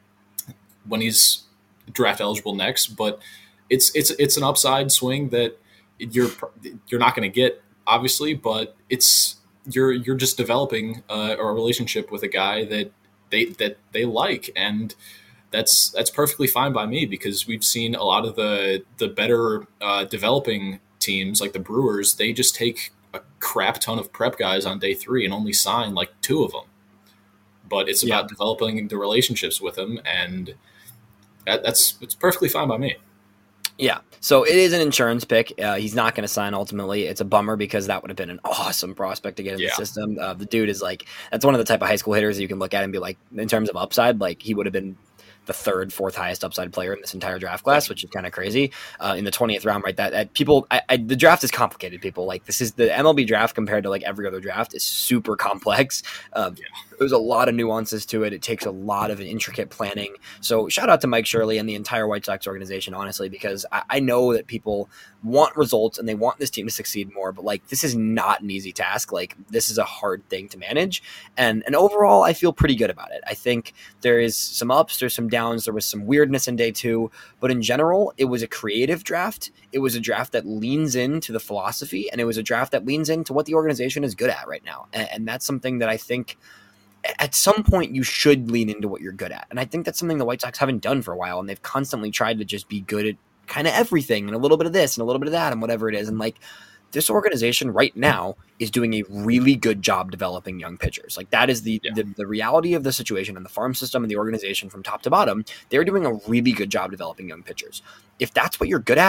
when he's draft eligible next, but it's it's it's an upside swing that you're you're not going to get, obviously, but it's you're you're just developing uh, a relationship with a guy that they that they like, and that's that's perfectly fine by me because we've seen a lot of the the better uh, developing teams like the Brewers. They just take a crap ton of prep guys on day three and only sign like two of them, but it's about yeah. developing the relationships with them, and That, that's it's perfectly fine by me. Yeah. So it is an insurance pick. Uh, he's not going to sign ultimately. It's a bummer because that would have been an awesome prospect to get in yeah. the system. Uh, the dude is like, that's one of the type of high school hitters that you can look at and be like, in terms of upside, like he would have been the third, fourth highest upside player in this entire draft class, which is kind of crazy. Uh, in the twentieth round, right? That, that people, I, I, the draft is complicated. People like this is the M L B draft compared to like every other draft is super complex. Um, yeah. There's a lot of nuances to it. It takes a lot of intricate planning. So shout out to Mike Shirley and the entire White Sox organization, honestly, because I, I know that people want results and they want this team to succeed more, but like this is not an easy task. Like this is a hard thing to manage. And, and overall, I feel pretty good about it. I think there is some ups, there's some downs, there was some weirdness in day two, but in general, it was a creative draft. It was a draft that leans into the philosophy, and it was a draft that leans into what the organization is good at right now. And, and that's something that I think at some point you should lean into what you're good at. And I think that's something the White Sox haven't done for a while. And they've constantly tried to just be good at kind of everything and a little bit of this and a little bit of that and whatever it is. And like this organization right now is doing a really good job developing young pitchers. Like that is the, yeah. the, the reality of the situation and the farm system and the organization from top to bottom. They're doing a really good job developing young pitchers. If that's what you're good at,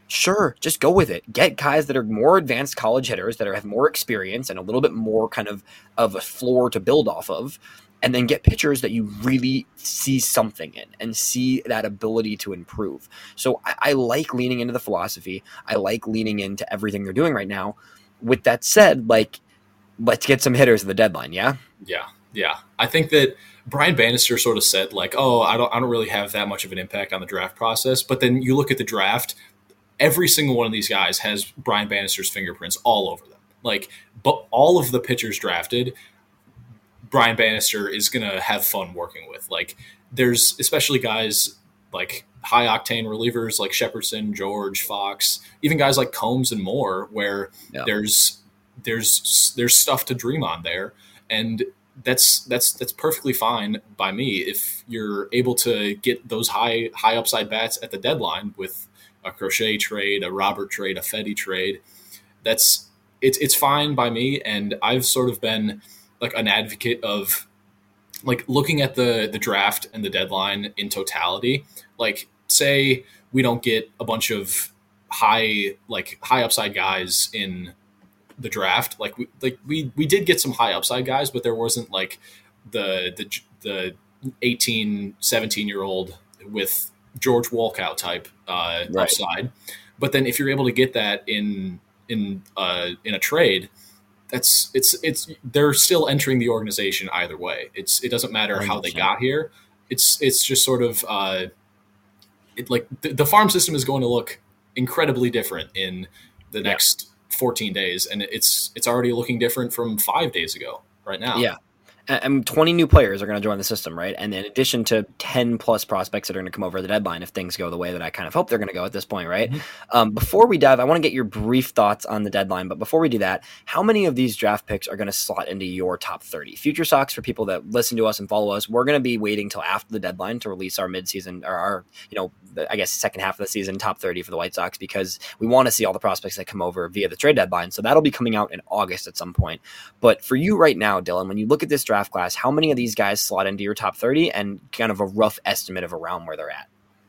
Sure, just go with it. Get guys that are more advanced college hitters that are, have more experience and a little bit more kind of of a floor to build off of, and then get pitchers that you really see something in and see that ability to improve. So I, I like leaning into the philosophy. I like leaning into everything they're doing right now. With that said, like, let's get some hitters at the deadline, yeah? Yeah, yeah. I think that Brian Bannister sort of said, like, oh, I don't, I don't really have that much of an impact on the draft process. But then you look at the draft, every single one of these guys has Brian Bannister's fingerprints all over them. Like, but all of the pitchers drafted, Brian Bannister is going to have fun working with. Like, there's especially guys like high octane relievers like Shepherdson, George, Fox, even guys like Combs and Moore, where yeah. there's there's there's stuff to dream on there, and that's that's that's perfectly fine by me if you're able to get those high high upside bats at the deadline with a Crochet trade, a Robert trade, a Fedde trade. That's it's it's fine by me, and I've sort of been like an advocate of like looking at the the draft and the deadline in totality. Like, say we don't get a bunch of high like high upside guys in the draft. Like we like we we did get some high upside guys, but there wasn't like the the the eighteen, seventeen year old with George Walkout type uh, right. upside. But then if you're able to get that in in uh, in a trade, that's it's it's they're still entering the organization either way. It's it doesn't matter one hundred percent how they got here. It's it's just sort of uh, it, like the, the farm system is going to look incredibly different in the next yeah. fourteen days, and it's it's already looking different from five days ago right now. Yeah. And twenty new players are going to join the system, right? And in addition to ten plus prospects that are going to come over the deadline if things go the way that I kind of hope they're going to go at this point, right? Mm-hmm. Um, before we dive, I want to get your brief thoughts on the deadline. But before we do that, how many of these draft picks are going to slot into your top thirty? Future Sox, for people that listen to us and follow us, we're going to be waiting till after the deadline to release our midseason or our, you know, the, I guess second half of the season top thirty for the White Sox, because we want to see all the prospects that come over via the trade deadline. So that'll be coming out in August at some point. But for you right now, Dylan, when you look at this draft class, how many of these guys slot into your top thirty and kind of a rough estimate of around where they're at?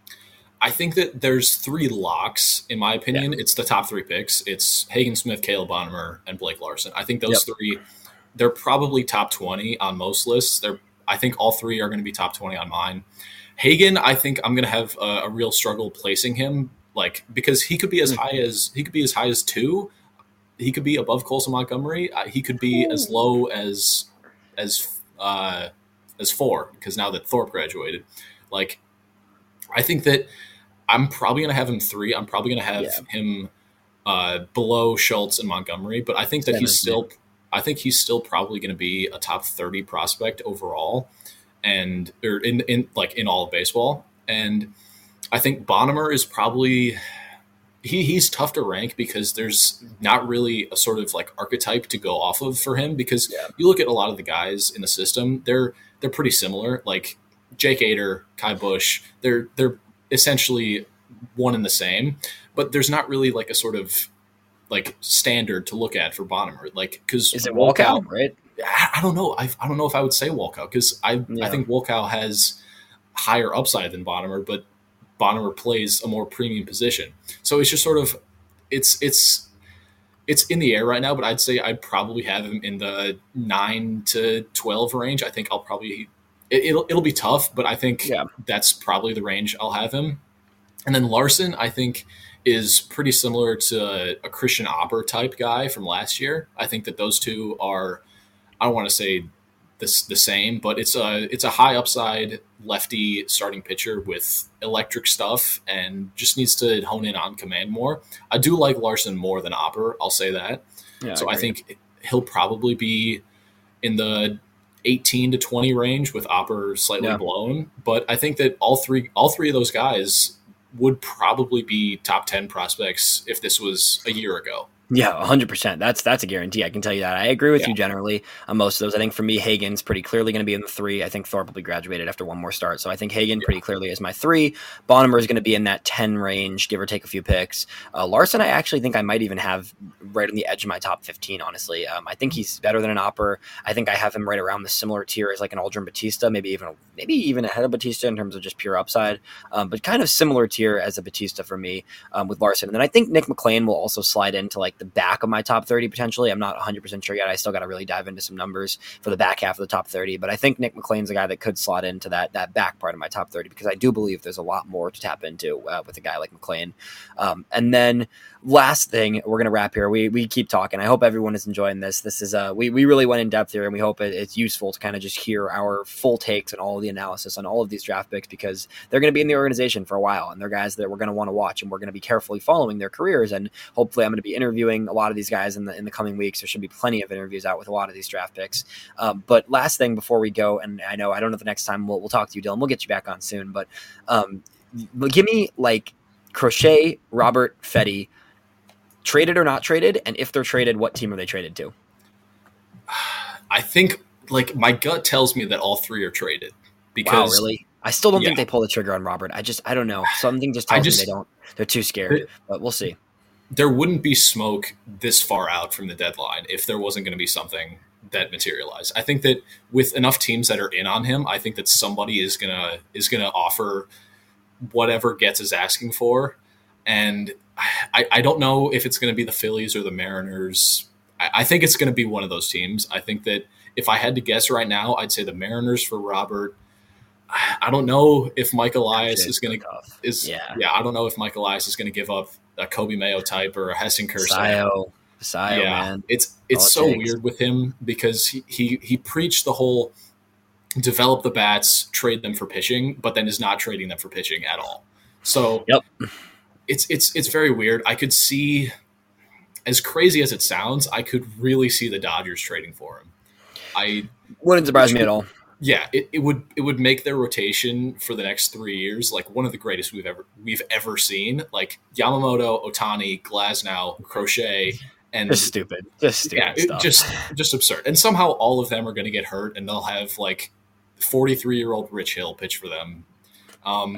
I think that there's three locks, in my opinion. Yeah. It's the top three picks. It's Hagen Smith, Caleb Bonnemer, and Blake Larson. I think those yep. three, they're probably top twenty on most lists. They're, I think all three are going to be top twenty on mine. Hagen, I think I'm going to have a, a real struggle placing him, like, because he could be as mm-hmm. high as he could be as high as two. He could be above Colson Montgomery. Uh, he could be Ooh. as low as as uh, as four, because now that Thorpe graduated, like, I think that I'm probably going to have him three. I'm probably going to have yeah. him uh, below Schultz and Montgomery, but I think that he's still, I think he's still probably going to be a top thirty prospect overall, and or in in like in all of baseball. And I think Bonnemer is probably he he's tough to rank because there's not really a sort of like archetype to go off of for him, because yeah. you look at a lot of the guys in the system, they're they're pretty similar. Like Jake Ader, Kai Bush, they're they're essentially one and the same, but there's not really like a sort of like standard to look at for Bonnemer. Like, because is it Walkout, right? I, I don't know. I I don't know if I would say Walkout, because I yeah. I think Walkout has higher upside than Bonnemer, but Bonnemer plays a more premium position. So it's just sort of it's it's it's in the air right now, but I'd say I'd probably have him in the nine to twelve range. I think I'll probably it, it'll it'll be tough, but I think yeah. that's probably the range I'll have him. And then Larson, I think, is pretty similar to a, a Christian Opper type guy from last year. I think that those two are, I don't want to say the, the same, but it's a it's a high upside lefty starting pitcher with electric stuff and just needs to hone in on command more. I do like Larson more than Opper, I'll say that. Yeah, so I, I think he'll probably be in the eighteen to twenty range, with Opper slightly yeah. blown. But I think that all three all three of those guys would probably be top ten prospects if this was a year ago. Yeah, one hundred percent. That's that's a guarantee. I can tell you that. I agree with yeah. you generally on most of those. I think for me, Hagen's pretty clearly going to be in the three. I think Thorpe will be graduated after one more start. So I think Hagen yeah. pretty clearly is my three. Bonnemer is going to be in that ten range, give or take a few picks. Uh, Larson, I actually think I might even have right on the edge of my top fifteen, honestly. Um, I think he's better than an Opper. I think I have him right around the similar tier as like an Aldrin Batista, maybe even maybe even ahead of Batista in terms of just pure upside, um, but kind of similar tier as a Batista for me um, with Larson. And then I think Nick McLean will also slide into like the back of my top thirty potentially. I'm not one hundred percent sure yet. I still got to really dive into some numbers for the back half of the top thirty, but I think Nick McLean's a guy that could slot into that that back part of my top thirty because I do believe there's a lot more to tap into uh, with a guy like McLean. Um, and then last thing, we're going to wrap here. We we keep talking. I hope everyone is enjoying this. This is uh we, we really went in depth here, and we hope it, it's useful to kind of just hear our full takes and all of the analysis on all of these draft picks because they're going to be in the organization for a while, and they're guys that we're going to want to watch, and we're going to be carefully following their careers. And hopefully, I'm going to be interviewing a lot of these guys in the in the coming weeks. There should be plenty of interviews out with a lot of these draft picks. Um, but last thing before we go, and I know I don't know the next time we'll we'll talk to you, Dylan. We'll get you back on soon, but um, give me like Crochet, Robert, Fedde. Traded or not traded, and if they're traded, what team are they traded to? I think, like, my gut tells me that all three are traded. Because, wow, really? I still don't yeah. think they pull the trigger on Robert. I just, I don't know. Something just tells just, me they don't. They're too scared, but we'll see. There wouldn't be smoke this far out from the deadline if there wasn't going to be something that materialized. I think that with enough teams that are in on him, I think that somebody is gonna is gonna offer whatever Getz is asking for, and I, I don't know if it's going to be the Phillies or the Mariners. I, I think it's going to be one of those teams. I think that if I had to guess right now, I'd say the Mariners for Robert. I, I don't know if Mike Elias is going to is yeah. yeah. I don't know if Mike Elias is going to give up a Kobe Mayo type or a Heston Kershaw. Sayo, Sayo, yeah, man. It's it's so weird with him because he, he he preached the whole develop the bats, trade them for pitching, but then is not trading them for pitching at all. So yep. It's it's it's very weird. I could see, as crazy as it sounds, I could really see the Dodgers trading for him. I wouldn't surprise me at all. Yeah, it, it would it would make their rotation for the next three years like one of the greatest we've ever we've ever seen. Like Yamamoto, Ohtani, Glasnow, Crochet, and just stupid, just stupid yeah, stuff. It, just just absurd. And somehow all of them are going to get hurt, and they'll have like forty-three year old Rich Hill pitch for them. Um.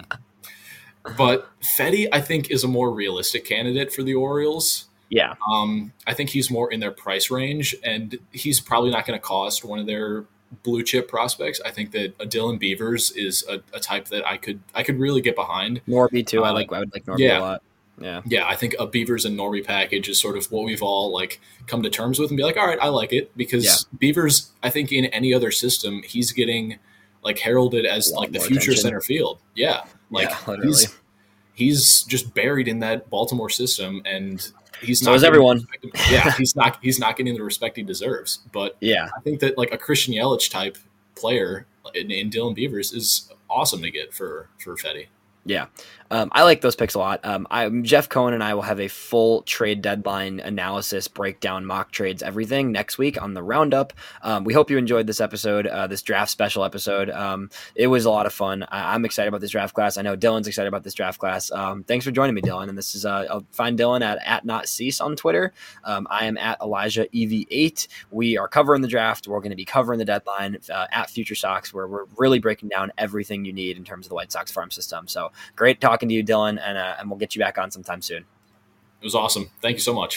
But Fedde, I think, is a more realistic candidate for the Orioles. Yeah. Um, I think he's more in their price range, and he's probably not going to cost one of their blue chip prospects. I think that a Dylan Beavers is a, a type that I could I could really get behind. Norby too. Uh, I like I would like Norby yeah. a lot. Yeah. Yeah, I think a Beavers and Norby package is sort of what we've all like come to terms with and be like, all right, I like it because yeah. Beavers, I think in any other system, he's getting like heralded as like the future attention. Center field. Yeah. Like yeah, he's he's just buried in that Baltimore system, and he's so not. is everyone. Yeah, he's not. He's not getting the respect he deserves. But yeah, I think that like a Christian Yelich type player in, in Dylan Beavers is awesome to get for for Fedde. Yeah. Um, I like those picks a lot. Um, I, Jeff Cohen and I will have a full trade deadline analysis, breakdown, mock trades, everything next week on the Roundup. Um, we hope you enjoyed this episode, uh, this draft special episode. Um, it was a lot of fun. I, I'm excited about this draft class. I know Dylan's excited about this draft class. Um, thanks for joining me, Dylan. And this is uh, I'll find Dylan at, at NotCease on Twitter. Um, I am at Elijah E V eight. We are covering the draft. We're going to be covering the deadline uh, at Future Sox, where we're really breaking down everything you need in terms of the White Sox farm system. So great talking to you, Dylan, and uh, and we'll get you back on sometime soon. It was awesome. Thank you so much.